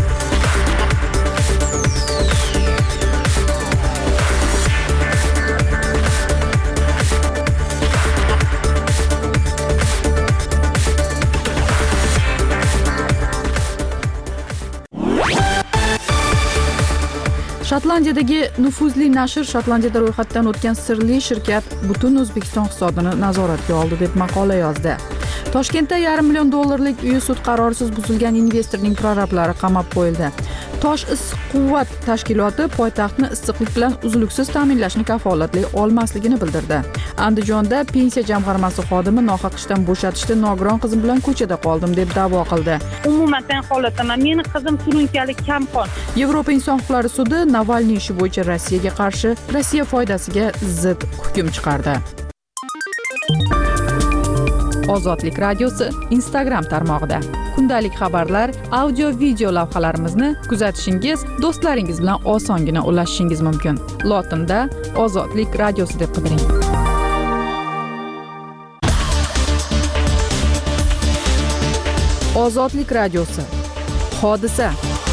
S4: Shotlandiyadagi nufuzli nashr Shotlandiyada ro'yxatdan o'tgan sirli shirkat butun O'zbekiston iqtisodini nazoratga oldi deb maqola yozdi. Toshkentda yarim million dollarlik uyi sud qarorisiz buzilgan investorning prorabblari qamab qo'yildi. Tosh issiq quvvat tashkiloti poytaxtni issiqlik bilan uzluksiz ta'minlashni kafolatlay olmasligini bildirdi. Andijonda pensiya jamg'armasi xodimi nohaq ishdan bo'shatishda nogiron qizim bilan ko'chada qoldim deb da'vo qildi.
S14: Umuman tan holatdaman. Meni qizim surunkalik kamqon.
S4: Yevropa inson huquqlari sudi Navalniy ishi bo'yicha Rossiyaga qarshi Rossiya foydasiga zid hukm chiqardi. Ozodlik radiosi Instagram tarmog'ida kundalik xabarlar, audio video lavhalarimizni kuzatishingiz, do'stlaringiz bilan osongina ulashishingiz mumkin. Lotinda Ozodlik radiosi deb qidiring. Ozodlik radiosi. Hodisa.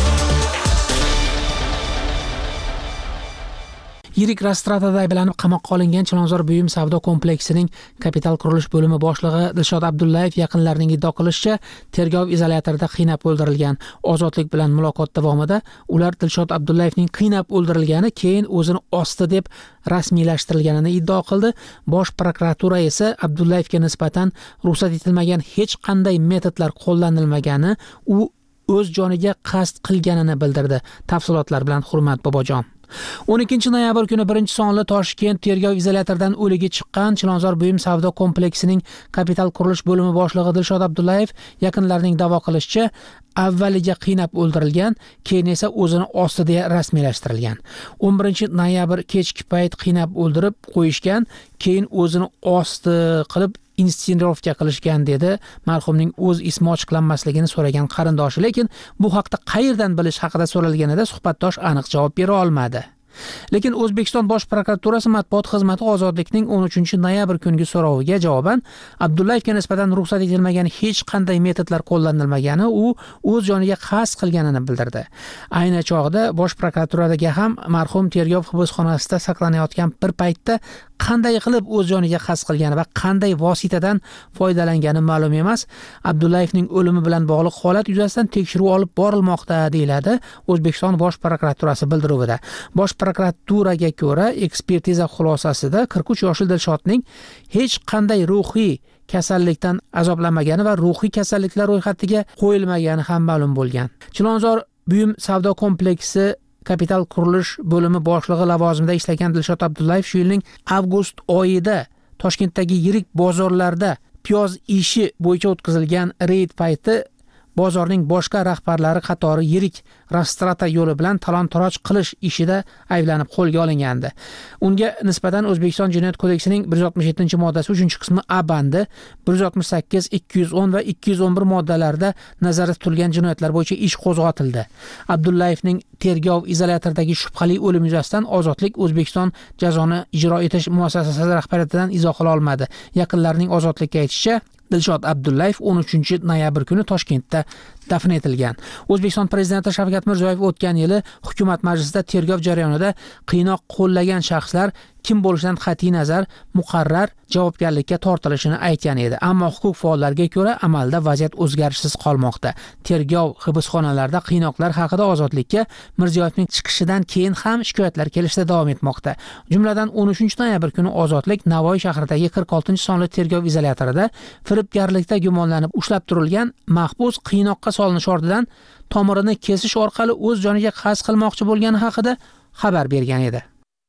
S10: Yirik Rostratada ayblanib qamoqqa olingan Chilonzor buyum savdo kompleksining kapital qurilish bo'limi boshlig'i Dilshod Abdullayev yaqinlarining iddio qilishicha, tergov izolyatorida qiynab o'ldirilgan. Ozodlik bilan muloqot davomida ular Dilshod Abdullayevning qiynab o'ldirilgani, keyin o'zini osdi deb rasmiylashtirilganini iddio qildi. Bosh prokuratura esa Abdullayevga nisbatan ruxsat etilmagan hech qanday metodlar qo'llanilmagani, u o'z joniga qasd qilganini bildirdi. Tafsilotlar bilan Hurmat Bobojon. o'n ikkinchi noyabr kuni birinchi sonli Toshkent tergov izolyatoridan o'ligi chiqqan Chilonzor buyum savdo kompleksining kapital qurilish bo'limi boshlig'i Dilshod Abdullayev yaqinlarining da'vo qilishicha, avvaliga qiynab o'ldirilgan, keyin esa o'zini osdi deya rasmiylashtirilgan. o'n birinchi noyabr kechki payt qiynab o'ldirib qo'yishgan, keyin o'zini osdi qilib insinuatsiya qilishgan dedi marhumning o'z ismi ochiqlanmasligini so'ragan qarindoshi, lekin bu haqda qayerdan bilish haqida so'ralganida suhbatdosh aniq javob bera olmadi. Lekin O'zbekiston Bosh prokuraturasi matbuot xizmati Ozodlikning o'n uchinchi noyabr kungi so'roviga javoban Abdullayevga nisbatan ruxsat etilmagan hech qanday metodlar qo'llanilmagani, u o'z joniga qasd qilganini bildirdi. Ayni chog'da Bosh prokuraturaga ham marhum tergov hibsxonasida saqlanayotgan bir paytda qanday qilib o'z joniga qasd qilgani va qanday vositadan foydalangani ma'lum emas. Abdullayevning o'limi bilan bog'liq holat yuzasidan tekshiruv olib borilmoqda, deyiladi O'zbekiston Bosh prokuraturasi bildiruvida. Bosh prokuraturaga ko'ra, ekspertiza xulosasida qirq uch yoshli Dilshodning hech qanday ruhiy kasallikdan azoblanmagani va ruhiy kasalliklar ro'yxatiga qo'yilmagani ham ma'lum bo'lgan. Chilonzor buyum savdo kompleksi kapital qurilish bo'limi boshlig'i lavozimida ishlagan Dilshod Abdullayev shu yilning avgust oyida Toshkentdagi yirik bozorlarda piyoz ishi bo'yicha o'tkazilgan reyd payti bozorning boshqa rahbarlari qatori yirik Rostrata yo'li bilan talon-taroj qilish ishida ayblanib qo'lga olingandi. Unga nisbatan O'zbekiston Jinoyat kodeksining bir yuz oltmish yettinchi moddasi uchinchi qismi A bandi, bir yuz oltmish sakkiz, ikki yuz o'n va ikki yuz o'n bir moddalarida nazarda tutilgan jinoyatlar bo'yicha ish qo'zg'atildi. Abdullayevning tergov izolyatoridan shubhali o'lim yuzasidan Ozodlik O'zbekiston jazoni ijro etish muassasasi rahbariyatidan izoh ola olmadi. Yaqinlarining Ozodlikka aytishicha, Dilshod Abdullayev o'n uchinchi noyabr kuni Toshkentda dafn etilgan. O'zbekiston prezidenti Shavkat Mirziyoyev o'tgan yili hukumat majlisida tergov jarayonida qiynoq qo'llagan shaxslar kim bo'lishidan qat'iy nazar muqarrar javobgarlikka tortilishini aytgan edi. Ammo huquq faollariga ko'ra amalda vaziyat o'zgarishsiz qolmoqda. Tergov hibsxonalarida qiynoqlar haqida Ozodlikka Mirziyoyevning chiqishidan keyin ham shikoyatlar kelishda davom etmoqda. Jumladan o'n uchinchi noyabr kuni Ozodlik Navoiy shahridagi qirq oltinchi sonli tergov izolyatorida firibgarlikda gumonlanib ushlab turilgan mahbus qiynoqqa solinish ortidan tomirini kesish orqali o'z joniga qasd qilmoqchi bo'lgani haqida xabar bergan edi.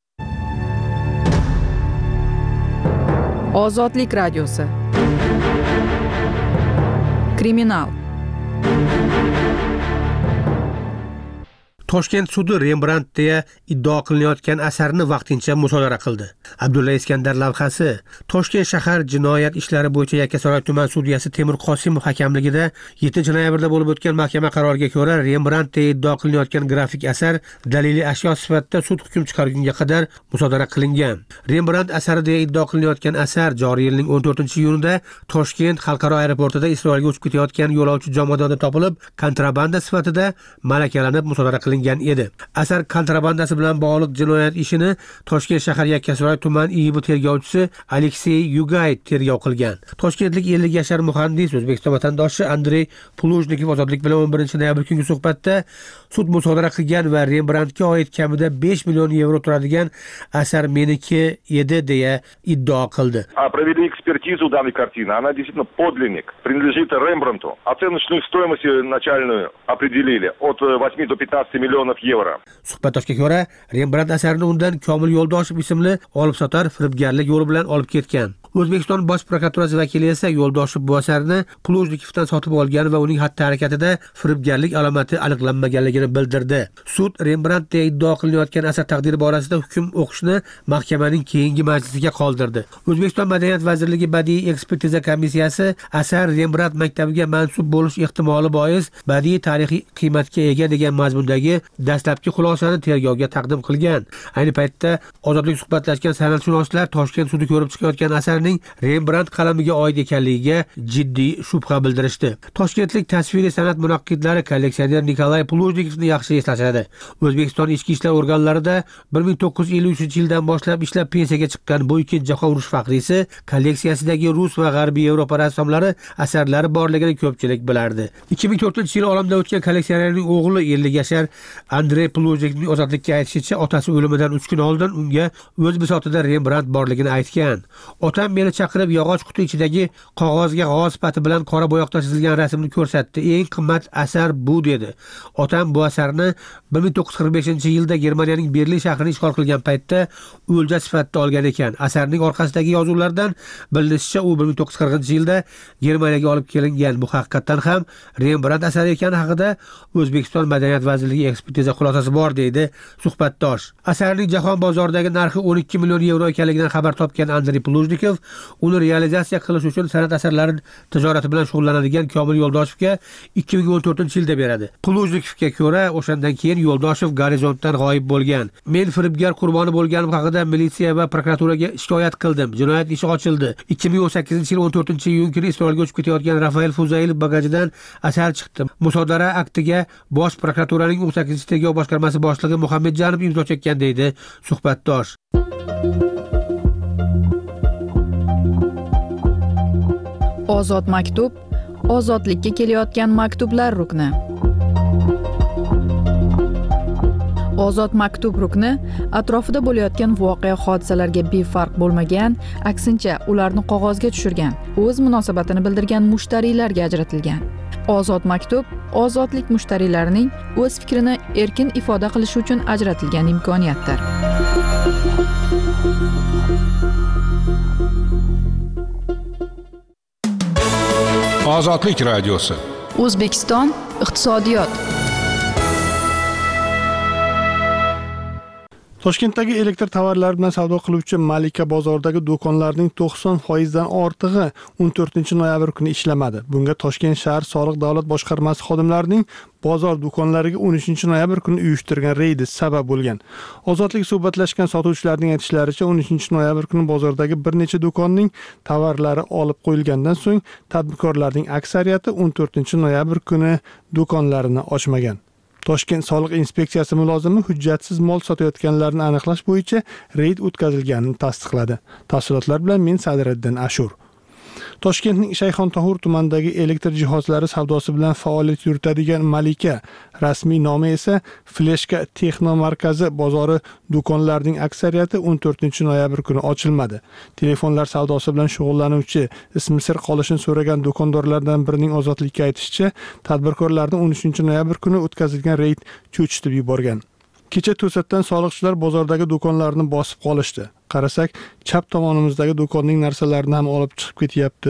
S4: Ozodlik radiosi. Kriminal.
S7: Toshkent sudi Rembrandt deya iddao qilinayotgan asarni vaqtincha musodara qildi. Abdulla Iskandar lavhasi Toshkent shahar jinoyat ishlari bo'yicha Yakkasaroy tuman sudyasi Temur Qosimov hakamligida yettinchi noyabrda bo'lib o'tgan mahkama qaroriga ko'ra Rembrandt deya iddao qilinayotgan grafik asar daliliy ashyo sifatida sud hukm chiqargunga qadar musodara qilingan. Rembrandt asari deya iddao qilinayotgan asar joriy yilning o'n to'rtinchi iyunida Toshkent xalqaro aeroportida Isroilga uchib ketayotgan yo'lovchi jomadonda topilib, kontrabanda sifatida malakalanib musodara qilingan edi. Asar kontrabandasi bilan bog'liq jinoyat ishini Toshkent shahar Yakkasaroy tuman I B tergovchisi Aleksey Yugay tergov qilgan. Toshkentlik ellik yashar muhandis O'zbekiston vatandoshi Andrey Plujnikov Ozodlik bilan o'n birinchi noyabr kungi suhbatda sud musodara qilgan va Rembrandtga oid kamida besh million yevro turadigan asar meniki edi deya iddao qildi.
S15: Провели экспертизу данной картины. Она действительно подлинник, принадлежит Рембрандту. Оценочную стоимость начальную определили от восьми до пятнадцати миллионов евро.
S7: Suhbatdoshga ko'ra, Rembrandt asarini undan Komil Yo'ldoshev ismli olib-sotar firibgarlik yo'li bilan olib ketgan. O'zbekiston bosh prokuraturasi vakili esa Yo'ldoshev bu asarni Plujnikovdan sotib olgan va uning xatti-harakatida firibgarlik alomati aniqlanmaganligini bildirdi. Sud Rembrandt deya iddao qilinayotgan asar taqdiri borasida hukm o'qishni mahkamaning keyingi majlisiga qoldirdi. O'zbekiston Madaniyat vazirligi badiiy ekspertiza komissiyasi asar Rembrandt maktabiga mansub bo'lish ehtimoli bois badiiy tarixiy qiymatga ega degan mazmundagi dastlabki xulosani tergovga taqdim qilgan. Ayni paytda Ozodlik suhbatlashgan san'atshunoslar Toshkent sudi ko'rib chiqayotgan asarning Rembrandt qalamiga oid ekanligiga jiddiy shubha bildirishdi. Toshkentlik tasviriy san'at munaqqidlari kolleksioner Nikolay Plujnikovni yaxshi eslashadi. O'zbekiston ichki ishlar organlarida bir ming to'qqiz yuz ellik uchinchi yildan boshlab ishlab pensiyaga chiqqan bu ikkinchi jahon urushi faxriysi kolleksiyasidagi rus va g'arbiy Yevropa rassomlari asarlari borligini ko'pchilik bilardi. ikki ming to'rtinchi yil olamdan o'tgan kolleksionerning o'g'li ellik yashar Andrey Plujnikovning Ozodlikka aytishicha, otasi o'limidan uch kun oldin unga o'z bisotida Rembrandt borligini aytgan. Otam meni chaqirib yog'och quti ichidagi qog'ozga g'oz pati bilan qora bo'yoqda chizilgan rasmni ko'rsatdi. Eng qimmat asar bu dedi. Otam bu asarni bir ming to'qqiz yuz qirq beshinchi yilda Germaniyaning Berlin shahrini ishg'ol qilgan paytda o'lja sifatida olgan ekan. Asarning orqasidagi yozuvlardan bilinishicha, u bir ming to'qqiz yuz qirqinchi yilda Germaniyaga olib kelingan. Bu haqiqatan ham Rembrandt asari ekani haqida O'zbekiston Madaniyat vazirligi ekspertiza xulosasi bor deydi suhbatdosh. Asarning jahon bozoridagi narxi o'n ikki million yevro ekanligidan xabar topgan Andrey Plujnikov uni realizatsiya qilish uchun san'at asarlari tijorati bilan shug'ullanadigan Komil Yo'ldoshevga ikki ming o'n to'rtinchi yilda beradi. Plujnikovga ko'ra, o'shandan keyin Yo'ldoshev gorizontdan g'oyib bo'lgan. Men firibgar qurboni bo'lganim haqida militsiya va prokuraturaga shikoyat qildim. Jinoyat ishi ochildi. ikki ming o'n sakkizinchi yil o'n to'rtinchi iyun kuni Isroilga uchib ketayotgan Rafael Fuzailov bagajidan asar chiqdi. Musodara aktiga bosh prokuraturaning o'n sakkizinchi tergov boshqarmasi boshlig'i Muhammadjanov imzo chekkan deydi suhbatdosh.
S4: Ozod maktub, ozodlikka kelayotgan maktublar rukni. Ozod maktub rukni atrofida bo'layotgan voqea hodisalarga befarq bo'lmagan, aksincha ularni qog'ozga tushirgan, o'z munosabatini bildirgan mushtariylarga ajratilgan. Ozod maktub ozodlik mushtariylarining o'z fikrini erkin ifoda qilishi uchun ajratilgan imkoniyatdir.
S12: Ozodlik radiosi.
S4: O'zbekiston iqtisodiyot.
S13: Toshkentdagi elektr tovarlari bilan savdo qiluvchi Malika bozoridagi do'konlarning to'qson foiz dan ortig'i o'n to'rtinchi noyabr kuni ishlamadi. Bunga Toshkent shahar soliq davlat boshqarmasi xodimlarining bozor do'konlariga o'n uchinchi noyabr kuni uyushtirgan reydi sabab bo'lgan. Ozodlik suhbatlashgan sotuvchilarning aytishlaricha, o'n uchinchi noyabr kuni bozordagi bir necha do'konning tovarlari olib qo'yilgandan so'ng tadbirkorlarning aksariyati o'n to'rtinchi noyabr kuni do'konlarini ochmagan. Toshkent soliq inspeksiyasi mulozimi hujjatsiz mol sotayotganlarni aniqlash bo'yicha reyd o'tkazilganini tasdiqladi. Tafsilotlar bilan men Sadiriddin Ashur. Toshkentning Shayxontohur tumanidagi elektr jihozlari savdosi bilan faoliyat yuritadigan Malika rasmiy nomi esa Fleshka Texno markazi bozori do'konlarining aksariyati o'n to'rtinchi noyabr kuni ochilmadi. Telefonlar savdosi bilan shug'ullanuvchi ismi sir qolishini so'ragan do'kondorlardan birining Ozodlikka aytishicha, tadbirkorlarning o'n uchinchi noyabr kuni o'tkazilgan reyd cho'chitib yuborgan. Kecha to'satdan soliqchilar bozordagi do'konlarni bosib qolishdi. Qarasak, chap tomonimizdagi do'konning narsalarini ham olib chiqib ketyapti.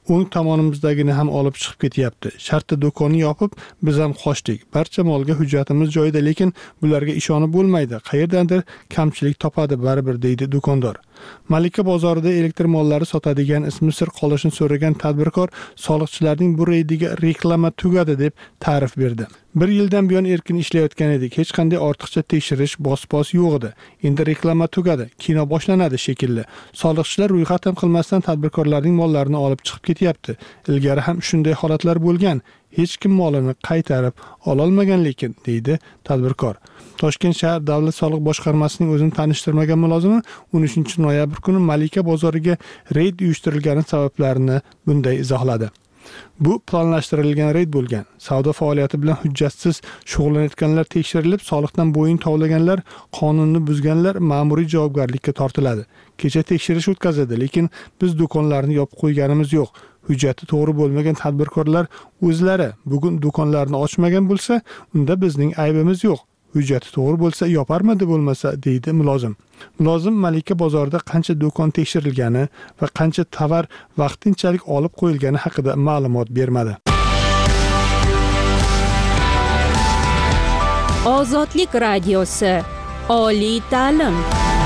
S13: o'ng tomonimizdagini ham olib chiqib ketyapti. Shartta do'konni yopib, biz ham qochdik. Barcha molga hujjatimiz joyida, lekin bularga ishonib bo'lmaydi. Qayerdandir kamchilik topadi baribir, deydi do'kondor. Malika bozorida elektr mollari sotadigan ismi sir qolishini so'ragan tadbirkor soliqchilarning bu reydiga reklama tugadi deb ta'rif berdi. Bir yildan buyon erkin ishlayotgan edik. Hech qanday ortiqcha tekshirish, bos-bos yo'q edi. Endi reklama tugadi. Kino boshlanadi shekilli. Soliqchilar ro'yxat ham qilmasdan tadbirkorlarning mollarini olib chiqib ketyapti. Ilgari ham shunday holatlar bo'lgan. Hech kim molini qaytarib ololmagan lekin, deydi tadbirkor. Toshkent shahar davlat soliq boshqarmasining o'zini tanishtirmagan mulozimi o'n uchinchi noyabr kuni Malika bozoriga reyd uyushtirilgani sabablarini bunday izohladi. Bu planlashtirilgan reyd bo'lgan. Savdo faoliyati bilan hujjatsiz shug'ullanayotganlar tekshirilib, soliqdan bo'yin tovlaganlar, qonunni buzganlar ma'muriy javobgarlikka tortiladi. Kecha tekshirish o'tkazildi, lekin biz do'konlarni yopib qo'yganimiz yo'q. Hujjati to'g'ri bo'lmagan tadbirkorlar o'zlari bugun do'konlarni ochmagan bo'lsa, unda bizning aybimiz yo'q. Hujjati to'g'ri bo'lsa yoparmidi bo'lmasa, deydi mulozim. Mulozim Malika bozorida qancha do'kon tekshirilgani va qancha tovar vaqtinchalik olib qo'yilgani haqida ma'lumot bermadi.
S6: Ozodlik radiosi. Oliy ta'lim.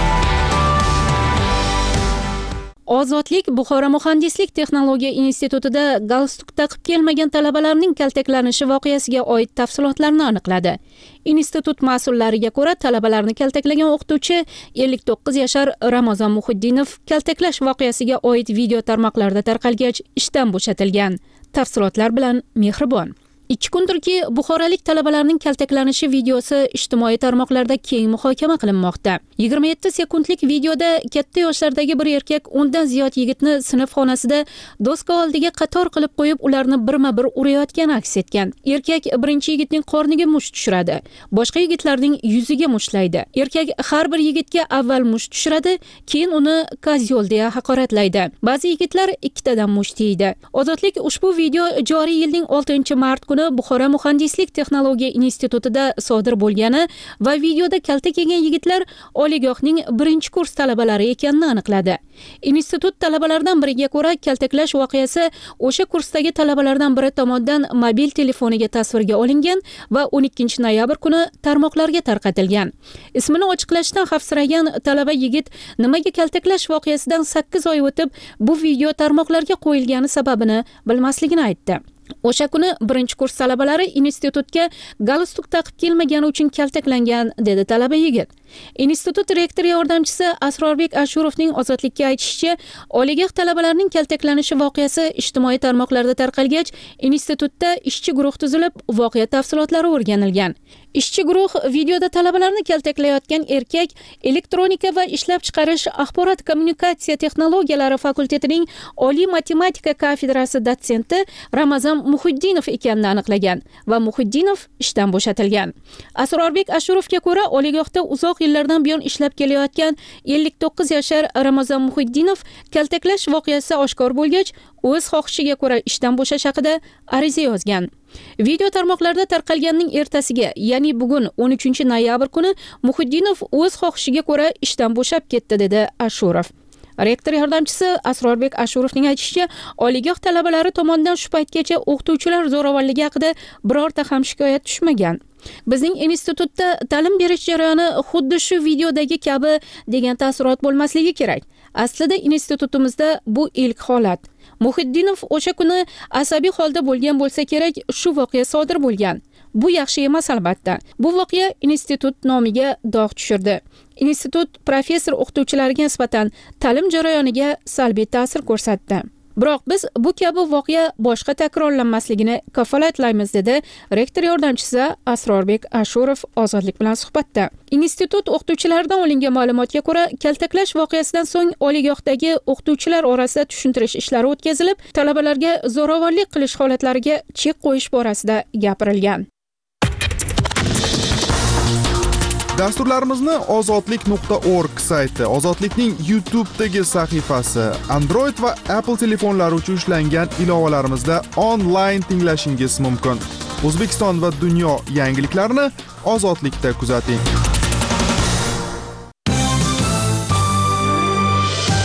S6: Ozodlik Buxoro muhandislik texnologiya institutida galstuk taqib kelmagan talabalarning kaltaklanishi voqeasiga oid tafsilotlarni aniqladi. Institut mas'ullariga ko'ra, talabalarni kaltaklagan o'qituvchi ellik to'qqiz yashar Ramazon Muhiddinov kaltaklash voqeasiga oid video tarmoqlarda tarqalgach ishdan bo'shatilgan. Tafsilotlar bilan Mehribon. Ikki kundirki, buxorolik talabalarning kaltaklanishi videosi ijtimoiy tarmoqlarda keng muhokama qilinmoqda. yigirma yetti sekundlik videoda katta yoshlardagi bir erkak o'ndan ziyod yigitni sinf xonasida doska oldiga qator qilib qo'yib, ularni birma-bir urayotgani aks etgan. Erkak birinchi yigitning qorniga musht tushiradi, boshqa yigitlarning yuziga mushlaydi. Erkak har bir yigitga avval musht tushiradi, keyin uni kazyol deya haqoratlaydi. Ba'zi yigitlar ikkitadan musht yeydi. Ozodlik ushbu video joriy yilning oltinchi mart kuni Buxoro muhandislik texnologiya institutida sodir bo'lgani va videoda kalta kelgan yigitlar oliygohning birinchi kurs talabalari ekanini aniqladi. Institut talabalaridan biriga ko'ra, kaltaklash voqeasi o'sha kursdagi talabalardan biri tomonidan mobil telefoniga tasvirga olingan va o'n ikkinchi noyabr kuni tarmoqlarga tarqatilgan. Ismini ochiqlashdan xavfsiragan talaba yigit nimaga kaltaklash voqeasidan sakkiz oy o'tib bu video tarmoqlarga qo'yilgani sababini bilmasligini aytdi. O'sha kuni birinchi kurs talabalari institutga galstuk taqib kelmagani uchun kaltaklangan, dedi talaba yigit. Institut rektori yordamchisi Asrorbek Ashurovning Ozodlikka aytishicha, oliygoh talabalarining kaltaklanishi voqeasi ijtimoiy tarmoqlarda tarqalgach, institutda ishchi guruh tuzilib, voqea tafsilotlari o'rganilgan. Ishchi guruh videoda talabalarni kaltaklayotgan erkak elektronika va ishlab chiqarish axborot kommunikatsiya texnologiyalari fakultetining oliy matematika kafedrasi dotsenti Ramazon Muhiddinov ekanini aniqlagan va Muhiddinov ishdan bo'shatilgan. Asrorbek Ashurovga ko'ra, oliygohda uzoq yillardan buyon ishlab kelayotgan ellik to'qqiz yashar Ramazon Muhiddinov kaltaklash voqeasi oshkor bo'lgach, o'z xohishiga ko'ra ishdan bo'shash haqida ariza yozgan. Video tarmoqlarda tarqalganning ertasiga, ya'ni bugun o'n uchinchi noyabr kuni Muhiddinov o'z xohishiga ko'ra ishdan bo'shab ketdi, dedi Ashurov. Rektor yordamchisi Asrorbek Ashurovning aytishicha, oliygoh talabalari tomonidan shu paytgacha o'qituvchilar zo'ravonligi haqida birorta ham shikoyat tushmagan. Bizning institutda ta'lim berish jarayoni xuddi shu videodagi kabi degan taassurot bo'lmasligi kerak. Aslida institutimizda bu ilk holat. Muhiddinov o'sha kuni asabiy holda bo'lgan bo'lsa kerak, shu voqea sodir bo'lgan. Bu yaxshi emas albatta. Bu voqea institut nomiga dog' tushirdi. Institut professor o'qituvchilariga nisbatan ta'lim jarayoniga salbiy ta'sir ko'rsatdi. Biroq biz bu kabi voqea boshqa takrorlanmasligini kafolatlaymiz, dedi rektor yordamchisi Asrorbek Ashurov Ozodlik bilan suhbatda. Institut o'qituvchilaridan olingan ma'lumotga ko'ra, kaltaklash voqeasidan so'ng oliygohdagi o'qituvchilar orasida tushuntirish ishlari o'tkazilib, talabalarga zo'ravonlik qilish holatlariga chek qo'yish borasida gapirilgan.
S11: Dasturlarimizni ozodlik nuqta org sayti, Ozodlikning YouTube'dagi sahifasi, Android va Apple telefonlari uchun ishlangan ilovalarimizda onlayn tinglashingiz mumkin. O'zbekiston va dunyo yangiliklarini Ozodlikda kuzating.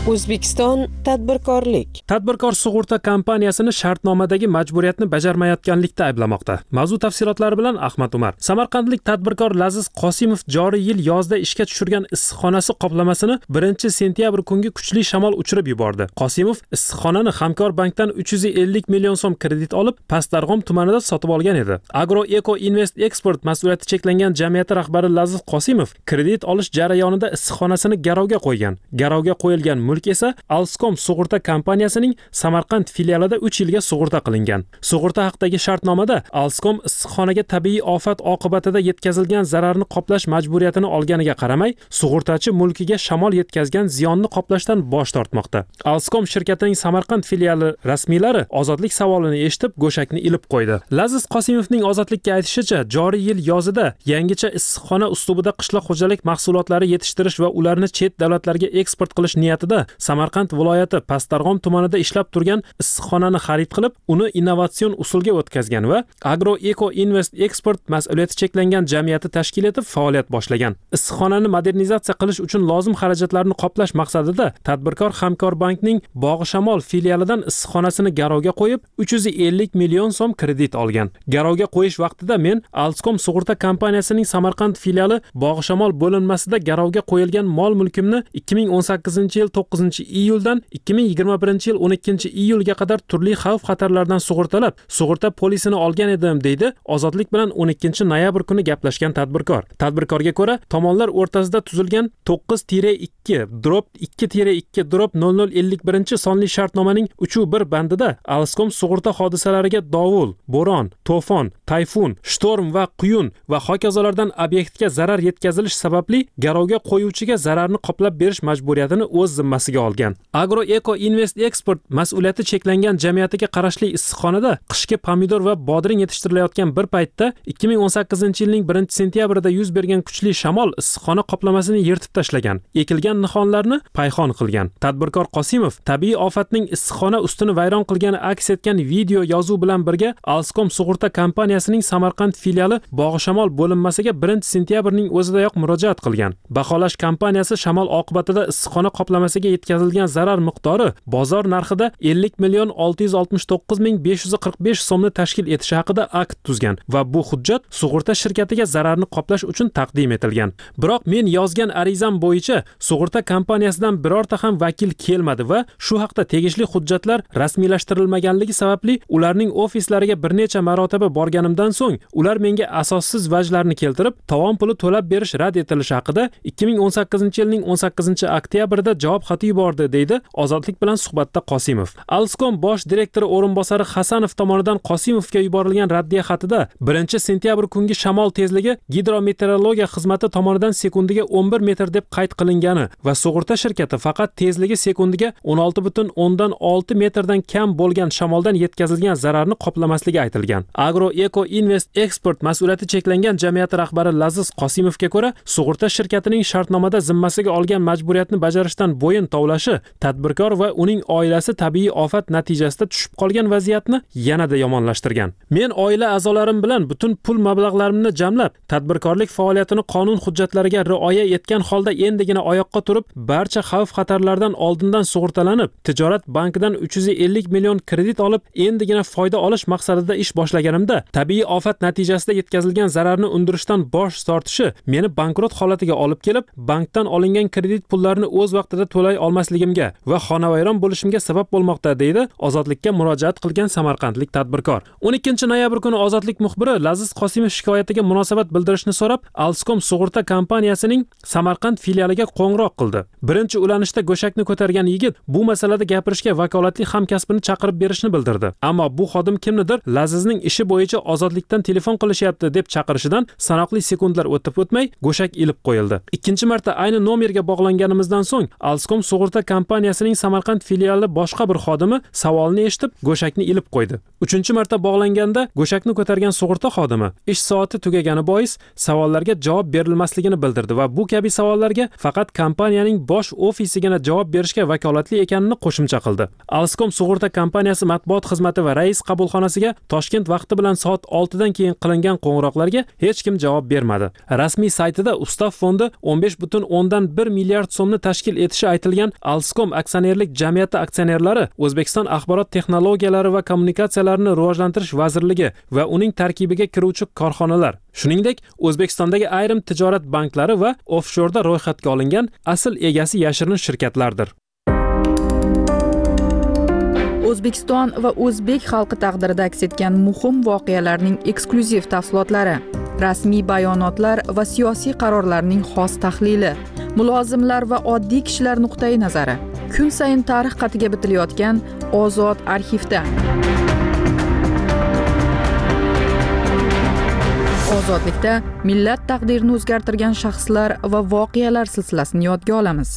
S16: O'zbekiston tadbirkorlik.
S17: Tadbirkor sug'urta kompaniyasini shartnomadagi majburiyatni bajarmayotganlikda ayblamoqda. Mavzu tafsilotlari bilan Ahmad Umar. Samarqandlik tadbirkor Laziz Qosimov joriy yil yozda ishga tushirgan issiqxonasi qoplamasini birinchi sentyabr kungi kuchli shamol uchirib yubordi. Qosimov issiqxonani Hamkor bankdan uch yuz ellik million so'm kredit olib, Pastdarg'om tumanida sotib olgan edi. Agro Eco Invest Export mas'uliyati cheklangan jamiyati rahbari Laziz Qosimov kredit olish jarayonida issiqxonasini garovga qo'ygan. Garovga qo'yilgan mulk esa Alskom sug'urta kompaniyasining Samarqand filialida uch yilga sug'urta qilingan. Sug'urta haqidagi shartnomada Alskom issiqxonaga tabiiy ofat oqibatida yetkazilgan zararni qoplash majburiyatini olganiga qaramay, sug'urtachi mulkiga shamol yetkazgan ziyonni qoplashdan bosh tortmoqda. Alskom shirkatining Samarqand filiali rasmiylari ozodlik savolini eshitib go'shakni ilib qo'ydi. Laziz Qosimovning ozodlikka aytishicha, joriy yil yozida yangicha issiqxona uslubida qishloq xo'jalik mahsulotlari yetishtirish va ularni chet davlatlarga eksport qilish niyatida Samarqand viloyati Pastdarg'om tumanida ishlab turgan issiqxonani xarid qilib, uni innovatsion usulga o'tkazgan va Agro Eco Invest Export mas'uliyati cheklangan jamiyati tashkil etib faoliyat boshlagan. Issiqxonani modernizatsiya qilish uchun lozim xarajatlarni qoplash maqsadida tadbirkor Hamkor bankning Bog'ishamol filialidan issiqxonasini garovga qo'yib, uch yuz ellik million so'm kredit olgan. Garovga qo'yish vaqtida men Alskom sug'urta kompaniyasining Samarqand filiali Bog'ishamol bo'linmasida garovga qo'yilgan mol-mulkimni ikki ming o'n sakkizinchi yil to'qqizinchi iyuldan ikki ming yigirma birinchi yil o'n ikkinchi iyulga qadar turli xavf-xatarlardan sug'urtalab, sug'urta polisini olgan edim, deydi Ozodlik bilan o'n ikkinchi noyabr kuni gaplashgan tadbirkor. Tadbirkorga ko'ra, tomonlar o'rtasida tuzilgan to'qqiz ikki ikki ikki nol nol ellik birinchi sonli shartnomaning uch bir bandida Alskom sug'urta hodisalariga dovul, bo'ron, to'fon, tayfun, shtorm va quyun va hokazolardan obyektga zarar yetkazilish sababli garovga qo'yuvchiga zararni qoplab berish majburiyatini o'z zimmasiga olgan. Agro Eco Invest Export mas'uliyati cheklangan jamiyatiga qarashli issiqxonada qishki pomidor va bodring yetishtirilayotgan bir paytda ikki ming o'n sakkizinchi yilning birinchi sentyabrida yuz bergan kuchli shamol issiqxona qoplamasini yirtib tashlagan, ekilgan nixonlarni payhon qilgan. Tadbirkor Qosimov tabiiy ofatning issiqxona ustini vayron qilgani aks etgan video yozuv bilan birga Alskom sug'urta kompaniyasining Samarqand filiali Bog'ishamol bo'linmasiga birinchi sentyabrning o'zidayoq murojaat qilgan. Baholash kompaniyasi shamol oqibatida issiqxona qoplamasiga yetkazilgan zarar miqdori bozor narxida ellik million olti yuz oltmish to'qqiz ming besh yuz qirq besh so'mni tashkil etishi haqida akt tuzgan va bu hujjat sug'urta shirkatiga zararni qoplash uchun taqdim etilgan. Biroq men yozgan arizam bo'yicha sug'urta kompaniyasidan birorta ham vakil kelmadi va shu haqda tegishli hujjatlar rasmiylashtirilmaganligi sababli ularning ofislariga bir necha marotaba borganimdan so'ng ular menga asossiz vajlarni keltirib, tovon puli to'lab berish rad etilishi haqida ikki ming o'n sakkizinchi yilning o'n sakkizinchi oktyabrida javob xati yubordi, deydi Ozodlik bilan suhbatda Qosimov. Alskom bosh direktori o'rinbosari Hasanov tomonidan Qosimovga yuborilgan raddiya xatida birinchi sentyabr kungi shamol tezligi gidrometeorologiya xizmati tomonidan sekundiga o'n bir metr deb qayd qilingani va sug'urta shirkati faqat tezligi sekundiga o'n olti butun o'ndan olti metrdan kam bo'lgan shamoldan yetkazilgan zararni qoplamasligi aytilgan. Agro Eco Invest Export mas'uliyati cheklangan jamiyati rahbari Laziz Qosimovga ko'ra, sug'urta shirkatining shartnomada zimmasiga olgan majburiyatni bajarishdan bo'yin tovlashi tadbirkor va uning oilasi tabiiy ofat natijasida tushib qolgan vaziyatni yanada yomonlashtirgan. Men oila a'zolarim bilan butun pul mablag'larimni jamlab, tadbirkorlik faoliyatini qonun hujjatlariga rioya etgan holda endigina oyoqqa turib, barcha xavf-xatarlardan oldindan sug'urtalanib, tijorat bankidan uch yuz ellik million kredit olib, endigina foyda olish maqsadida ish boshlaganimda, tabiiy ofat natijasida yetkazilgan zararni undirishdan bosh tortishi meni bankrot holatiga olib kelib, bankdan olingan kredit pullarini o'z vaqtida to'lay olmasligimga va xonavayron bo'lishimga sabab bo'lmoqda, deydi Ozodlikka murojaat qilgan samarqandlik tadbirkor. o'n ikkinchi noyabr kuni Ozodlik muxbiri Laziz Qosimov shikoyatiga munosabat bildirishni so'rab, Alskom sug'urta kompaniyasining Samarqand filialiga qo'ng'iroq qildi. Birinchi ulanishda go'shakni ko'targan yigit bu masalada gapirishga vakolatli hamkasbini chaqirib berishni bildirdi. Ammo bu xodim kimnidir Lazizning ishi bo'yicha Ozodlikdan telefon qilishyapti deb chaqirishidan sanoqli sekundlar o'tib o'tmay go'shak ilib qo'yildi. Ikkinchi marta ayni nomerga bog'langanimizdan so'ng Alskom sug'urta kompaniyasining Samarqand filiali boshqa bir xodimi savolni eshitib go'shakni ilib qo'ydi. Uchinchi marta bog'langanda go'shakni ko'targan sug'urta xodimi ish soati tugagani bois savollarga javob berilmasligini bildirdi va bu kabi savollarga faqat kompaniyaning bosh ofisigina javob berishga vakolatli ekanini qo'shimcha qildi. Alskom sug'urta kompaniyasi matbuot xizmati va rais qabulxonasiga Toshkent vaqti bilan soat oltidan keyin qilingan qo'ng'iroqlarga hech kim javob bermadi. Rasmiy saytida Ustav fondi o'n besh butun o'ndan bir milliard so'mni tashkil etishi aytilgan bo'lgan Alstom aksionerlik jamiyati aksionerlari O'zbekiston axborot texnologiyalari va kommunikatsiyalarini rivojlantirish vazirligi va uning tarkibiga kiruvchi korxonalar, shuningdek O'zbekistondagi ayrim tijorat banklari va offshorda ro'yxatga olingan asl egasi yashirin shirkatlardir.
S4: O'zbekiston va o'zbek xalqi taqdirida aks etgan muhim voqealarning eksklyuziv tafsilotlari, rasmiy bayonotlar va siyosiy qarorlarning xos tahlili, mulozimlar va oddiy kishilar nuqtai nazari, kun sayin tarix qatiga bitilayotgan Ozod arxivda. Ozodlikda millat taqdirini o'zgartirgan shaxslar va voqealar silsilasini yodga olamiz.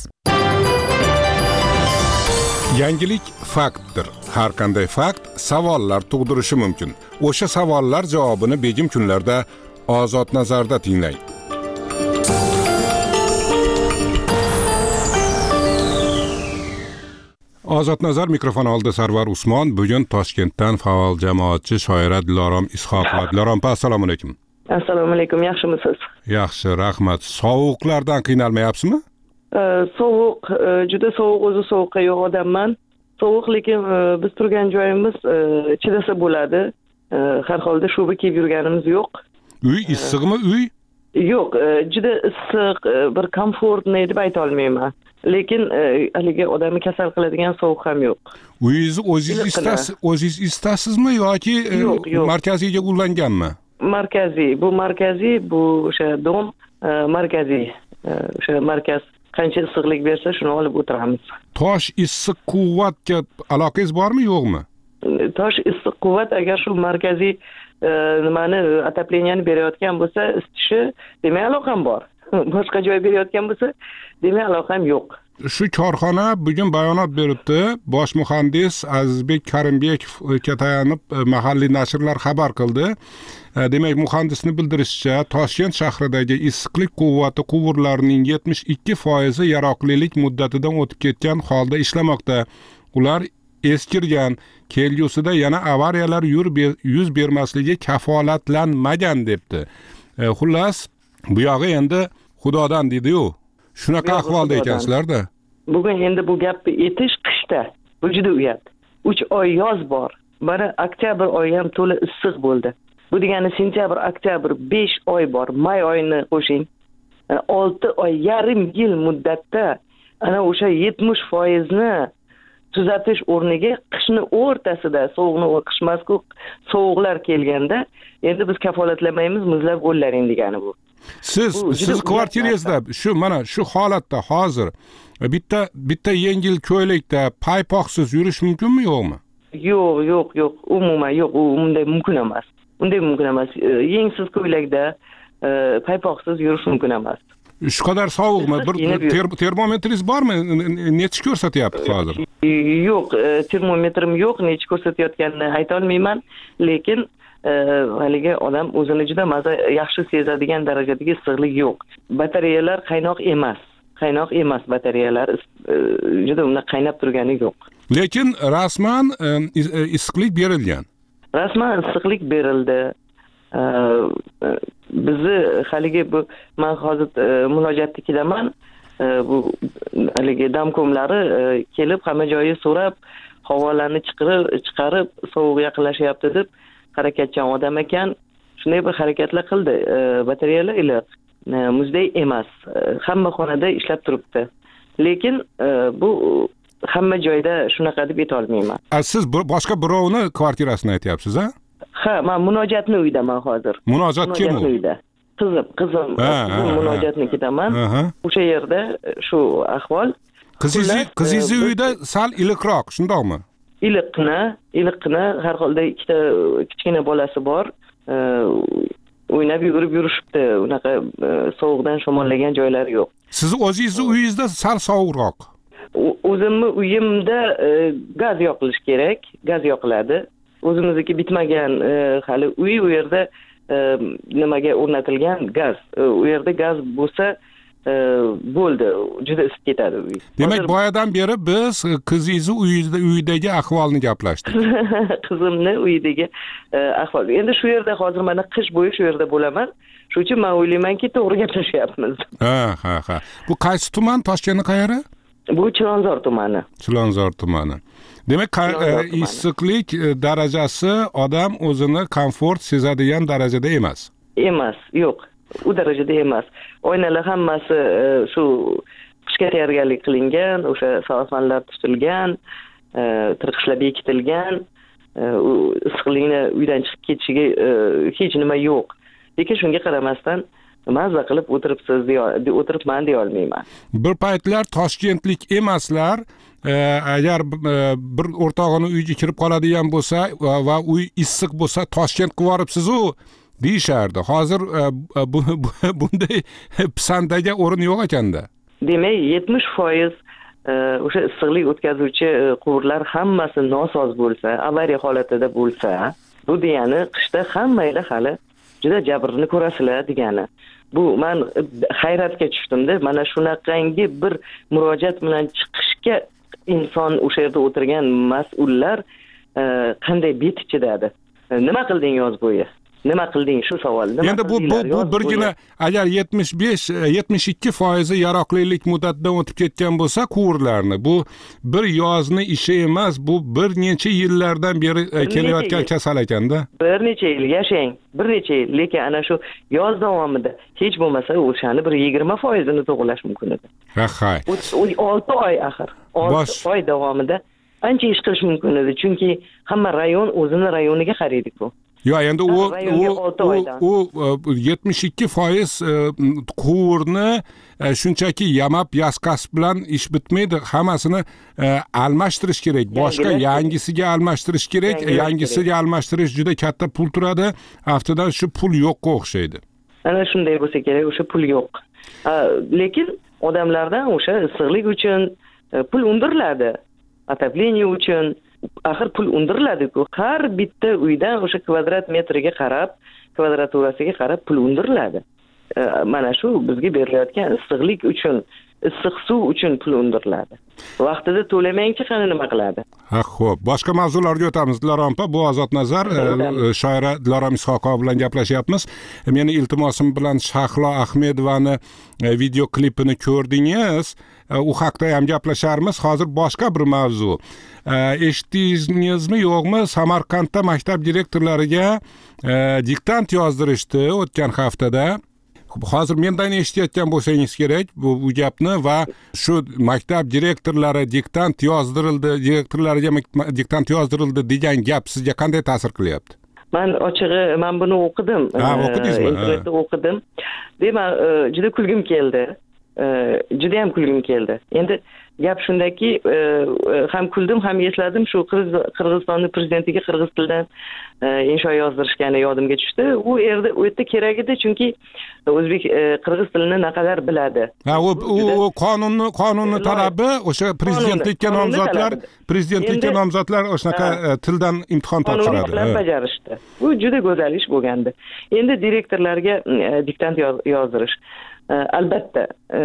S12: Yangilik faktdir. Har qanday fakt savollar tug'dirishi mumkin. O'sha savollar javobini begim kunlarda Ozod nazarda tinglang. Ozod nazar mikrofon oldi Sarvar Usmon. Bugun Toshkentdan faol jamoatchi shoira Dilorom Ishoqova. Dilorom, assalomu alaykum.
S18: Assalomu alaykum, yaxshimisiz?
S12: Yaxshi, rahmat. Sovuqlardan qiynalmayapsizmi?
S18: Sovuq, juda sovuq, o'zi sovuqqa yo'q odamman. Sovuq, lekin biz turgan joyimiz chidasa bo'ladi. Har holda shuba kiyib yurganimiz yo'q.
S12: Uy issiqmi, uy?
S18: Yo'q, juda issiq, bir komfortni deb ayta olmayman. Lekin haligi odamni kasal qiladigan sovuq ham yo'q.
S12: Uyingizni o'zingiz istasiz, o'zingiz istasizmi yoki markaziyga ulanganmi?
S18: Markaziy, bu markaziy, bu o'sha dom markaziy. O'sha markaz qancha issiqlik bersa, shuni olib o'tiramiz.
S12: Tosh issiq quvvatga aloqangiz bormi, yo'qmi?
S18: Tosh issiq quvvat agar shu markaziy nimani otopleniyani berayotgan bo'lsa, isitishi, demak aloqam bor. Boshqa joy berayotgan bo'lsa, demak aloqam yo'q.
S12: Shu korxona bugun bayonot beribdi. Bosh muhandis Azizbek Karimbekovga tayanib mahalliy nashrlar xabar qildi. Demak, muhandisning bildirishicha, Toshkent shahridagi issiqlik quvvati quvurlarining yetmish ikki foizi yaroqlilik muddatidan o'tib ketgan holda ishlamoqda. Ular eskirgan, kelgusida yana avariyalar yuz bermasligi kafolatlanmagan debdi. Xullas, bu yog'i endi Xudodan deydi-yu. Shunaqa ahvolda ekansizlar-da.
S18: Bugun endi bu gapni etish qishda. Bu juda uyat. uch oy yoz bor. Mana oktyabr oyi ham to'la issiq bo'ldi. Bu degani sentyabr, oktyabr besh oy bor. May oyini qo'shing. olti oy, yarim yil muddatda ana o'sha yetmish foiz ni tuzatish o'rniga qishni o'rtasida, sovuqni qishmasku, sovuqlar kelganda endi biz kafolatlamaymiz, muzlab o'llaring degani bu.
S12: Siz siz kvartirangizda shu mana shu holatda hozir bitta bitta yengil ko'ylakda paypoqsiz yurish mumkinmi, yo'qmi?
S18: Yo'q, yo'q, yo'q, umuman yo'q, u unday mumkin emas. Unday mumkin emas. Yengsiz ko'ylakda paypoqsiz yurish mumkin emas.
S12: Shu qadar sovuqmi? Bir termometringiz bormi? Nechi ko'rsatyapti hozir?
S18: Yo'q, termometrim yo'q, nechi ko'rsatayotganini ayta olmayman, lekin haligi odam o'zini juda maza yaxshi sezadigan darajadagi issiqlik yo'q. Batareyalar qaynoq emas. Qaynoq emas batareyalar, juda unda qaynab turgani yo'q.
S12: Lekin rasman issiqlik berilgan.
S18: Rasman issiqlik berildi. Bizni haligi bu men hozir murojaatga kelaman. Bu haligi damkomlari kelib hamma joyi so'rab, havolarni chiqarib, chiqarib sovuq yaqinlashyapti deb harakatchan odam ekan. Shunday bir harakatlar qildi. Batareyalar iliq, muzday emas. Hamma xonada ishlab turibdi. Lekin bu hamma joyda shunaqa deb ayta olmayman.
S12: Siz boshqa birovni kvartirasini aytyapsiz, ha?
S18: Ha, men murojaatni uydaman hozir.
S12: Murojaat kim u?
S18: Qizim, qizim, murojaatni ketaman. O'sha yerda shu ahvol.
S12: Qizingiz, qizingiz uyda sal iliqroq, shundaqmi?
S18: Iliqni, iliqni, har holda ikkita kichkina bolasi bor. O'ynab yugurib yurishibdi. Unaqa sovuqdan shamollagan joylari yo'q.
S12: Siz o'zingizni uyingizda sal sovuqroq.
S18: O'zimni uyimda gaz yoqilish kerak, gaz yoqiladi. O'zimizniki bitmagan hali uy, u yerda nimaga o'rnatilgan gaz. U yerda gaz bo'lsa bo'ldi, juda isib ketadi uy.
S12: Demak, boyadan beri biz qizingizni uyingizda uydagi ahvolni gaplashdik.
S18: Qizimni uyidagi ahvol. Endi shu yerda hozir mana qish bo'yi shu yerda bo'laman. Shuning uchun men o'ylaymanki, to'g'ri gaplashyapmiz.
S12: Ha, ha, ha. Bu qaysi tuman? Toshkentning qayeri?
S18: Bu Chilonzor tumani.
S12: Chilonzor tumani. Demak, issiqlik darajasi odam o'zini komfort sezadigan darajada emas.
S18: Emas, yo'q. U darajada emas. Oynalar hammasi shu qishga tayyorgarlik qilingan, o'sha soatxonalar tutilgan, tirqishlar bekitilgan, issiqlikni uydan chiqib ketishiga hech nima yo'q. Lekin shunga qaramasdan mazza qilib o'tiribsiz deya o'tiribman deya olmayman.
S12: Bir paytlar toshkentlik emaslar, agar bir o'rtog'ini uyga kirib qoladigan bo'lsa va uy issiq bo'lsa Toshkent qilib yoribsiz-u deyishardi. Hozir bunday pisandaga o'rin yo'q ekanda.
S18: Demak, yetmish foiz o'sha issiqlik o'tkazuvchi quvurlar hammasi nosoz bo'lsa, avariya holatida bo'lsa, bu degani qishda hammanglar hali juda jabrini ko'rasizlar degani. Bu men hayratga tushdimda. Mana shunaqangi bir murojaat bilan chiqishga inson o'sha yerda o'tirgan mas'ullar qanday bet ichidadi? Nima qilding yoz bo'yi? Nima qilding shu savol?
S12: Endi bu bu bu birgina agar yetmish besh yetmish ikki foiz yaroqlilik muddatidan o'tib ketgan bo'lsa quvurlarni, bu bir yozni ishi emas, bu bir necha yillardan beri kelayotgan kasal ekanda.
S18: Bir necha yil yashang, bir necha yil, lekin ana shu yoz davomida hech bo'lmasa o'shani bir yigirma foiz ni to'g'rilash mumkin edi.
S12: Ha, ha.
S18: olti oy axir. olti oy davomida ancha ish qilish mumkin edi, chunki hamma rayon o'zini rayoniga qaraydi-ku.
S12: Yo, endi u u u yetmish ikki foiz quvurni shunchaki yamab yasqas bilan ish bitmaydi. Hammasini almashtirish kerak. Boshqa yangisiga almashtirish kerak. Yangisiga almashtirish juda katta pul turadi. Aftidan shu pul yo'qqa o'xshaydi.
S18: Ana shunday bo'lsa kerak, o'sha pul yo'q. Lekin odamlardan o'sha issiqlik uchun pul undiriladi. Отопление uchun axir pul undiriladi-ku. Har bitta uydan o'sha kvadrat metriga qarab, kvadraturasiga qarab pul undiriladi. Mana shu bizga berilayotgan issiqlik uchun, issiq suv uchun pul undiriladi. Vaqtida to'lamaychi qani nima qiladi?
S12: Ha, xo'p. Boshqa mavzularga o'tamiz. Dilorom opa, bu Ozod Nazar, shoira Dilorom Ishoqova bilan gaplashyapmiz. Meni iltimosim bilan Shahlo Ahmedovani video klipini ko'rdingiz. U haqda ham gaplasharmiz. Hozir boshqa bir mavzu. Eshitdingizmi yo'qmi? Samarqandda maktab direktorlariga diktant yozdirishdi o'tgan haftada. Hozir mendan eshitayotgan bo'lsangiz kerak bu, bu gapni va shu maktab direktorlari diktant yozdirildi, direktorlariga diktant yozdirildi degan gap sizga qanday ta'sir qilyapti?
S18: Men ochig'i men buni o'qidim.
S12: Ha, o'qidingizmi?
S18: Internetda o'qidim. Demak, juda kulgim keldi. Juda ham kulgim keldi. Endi gap shundaki, ham kuldim, ham esladim. Shu Qirg'izistonning prezidentiga qirg'iz tilidan insho yozdirishgani yodimga tushdi. U yerda u yerda kerak edi, chunki o'zbek qirg'iz tilini naqadar biladi.
S12: Ha, u u qonunni qonunni talabi o'sha prezidentlikka nomzodlar, prezidentlikka nomzodlar o'shanaqa tildan imtihon topshiradi.
S18: Qonunni bajarishdi. Bu juda go'zal ish bo'lgandi. Endi direktorlarga diktant yozdirish. Albatta,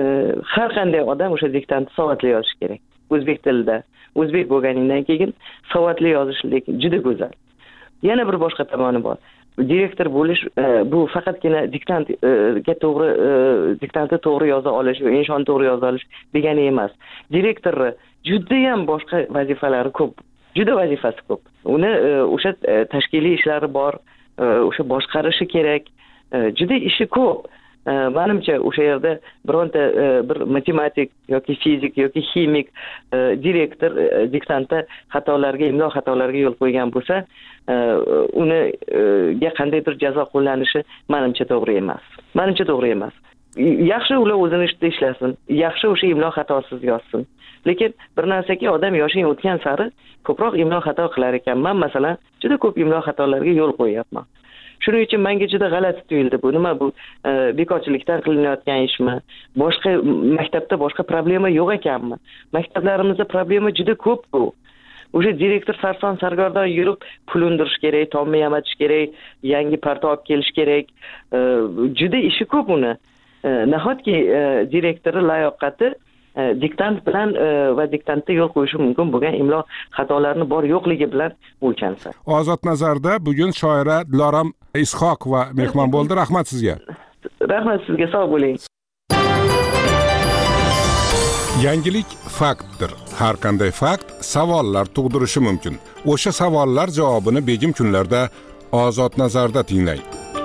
S18: har qanday odam o'sha diktantni savodli yozish kerak. O'zbek tilida. O'zbek bo'lganingdan keyin savodli yozishlik juda go'zal. Yana bir boshqa tomoni bor. Direktor bo'lish bu faqatgina diktantga to'g'ri diktantni to'g'ri yoza olish, inshoni to'g'ri yoza olish degani emas. Direktorni juda ham boshqa vazifalari ko'p. Juda vazifasi ko'p. Uni o'sha tashkiliy ishlari bor, o'sha boshqarishi kerak. Juda ishi ko'p. Menimcha o'sha yerda bironta bir matematik yoki fizik yoki ximik direktor diktantda xatolarga, imlo xatolarga yo'l qo'ygan bo'lsa, uniga qandaydir jazo qo'llanishi menimcha to'g'ri emas. Menimcha to'g'ri emas. Yaxshi ular o'zini ishida ishlasin, yaxshi o'sha imlo xatosiz yozsin. Lekin bir narsaki odam yoshing o'tgan sari ko'proq imlo xato qilar ekan. Men masalan juda ko'p imlo xatolarga yo'l qo'yapman. Shuning uchun menga juda g'alati tuyuldi. Bu nima bu? Bekorchilikdan qilinayotgan ishmi? Boshqa maktabda boshqa problema yo'q ekanmi? Maktablarimizda problema juda ko'p bu. O'sha direktor sarson sargardon yurib pul undirish kerak, tomni yamatish kerak, yangi parta olib kelish kerak. Juda ishi ko'p uni. Nahotki direktori layoqati diktant bilan va diktantda yo'l qo'yishi mumkin bo'lgan imlo xatolarini bor yo'qligi bilan o'lchansa.
S12: Ozod Nazarda bugun shoira Dilorom Ishoqova mehmon bo'ldi. Rahmat sizga.
S18: Rahmat sizga, sog' bo'ling.
S12: Yangilik faktdir. Har qanday fakt savollar tug'dirishi mumkin. O'sha savollar javobini begim kunlarda Ozod nazarda tinglang.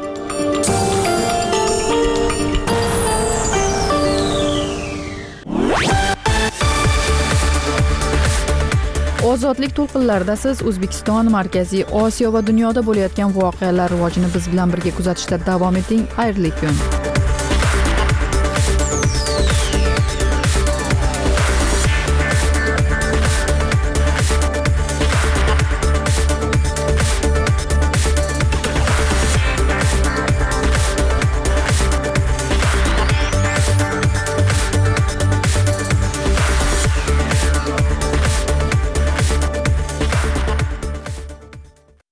S4: Ozodlik to'lqinlarida siz O'zbekiston, Markaziy Osiyo va dunyoda bo'layotgan voqealar rivojini biz bilan birga kuzatishda davom eting. Xayrli kun.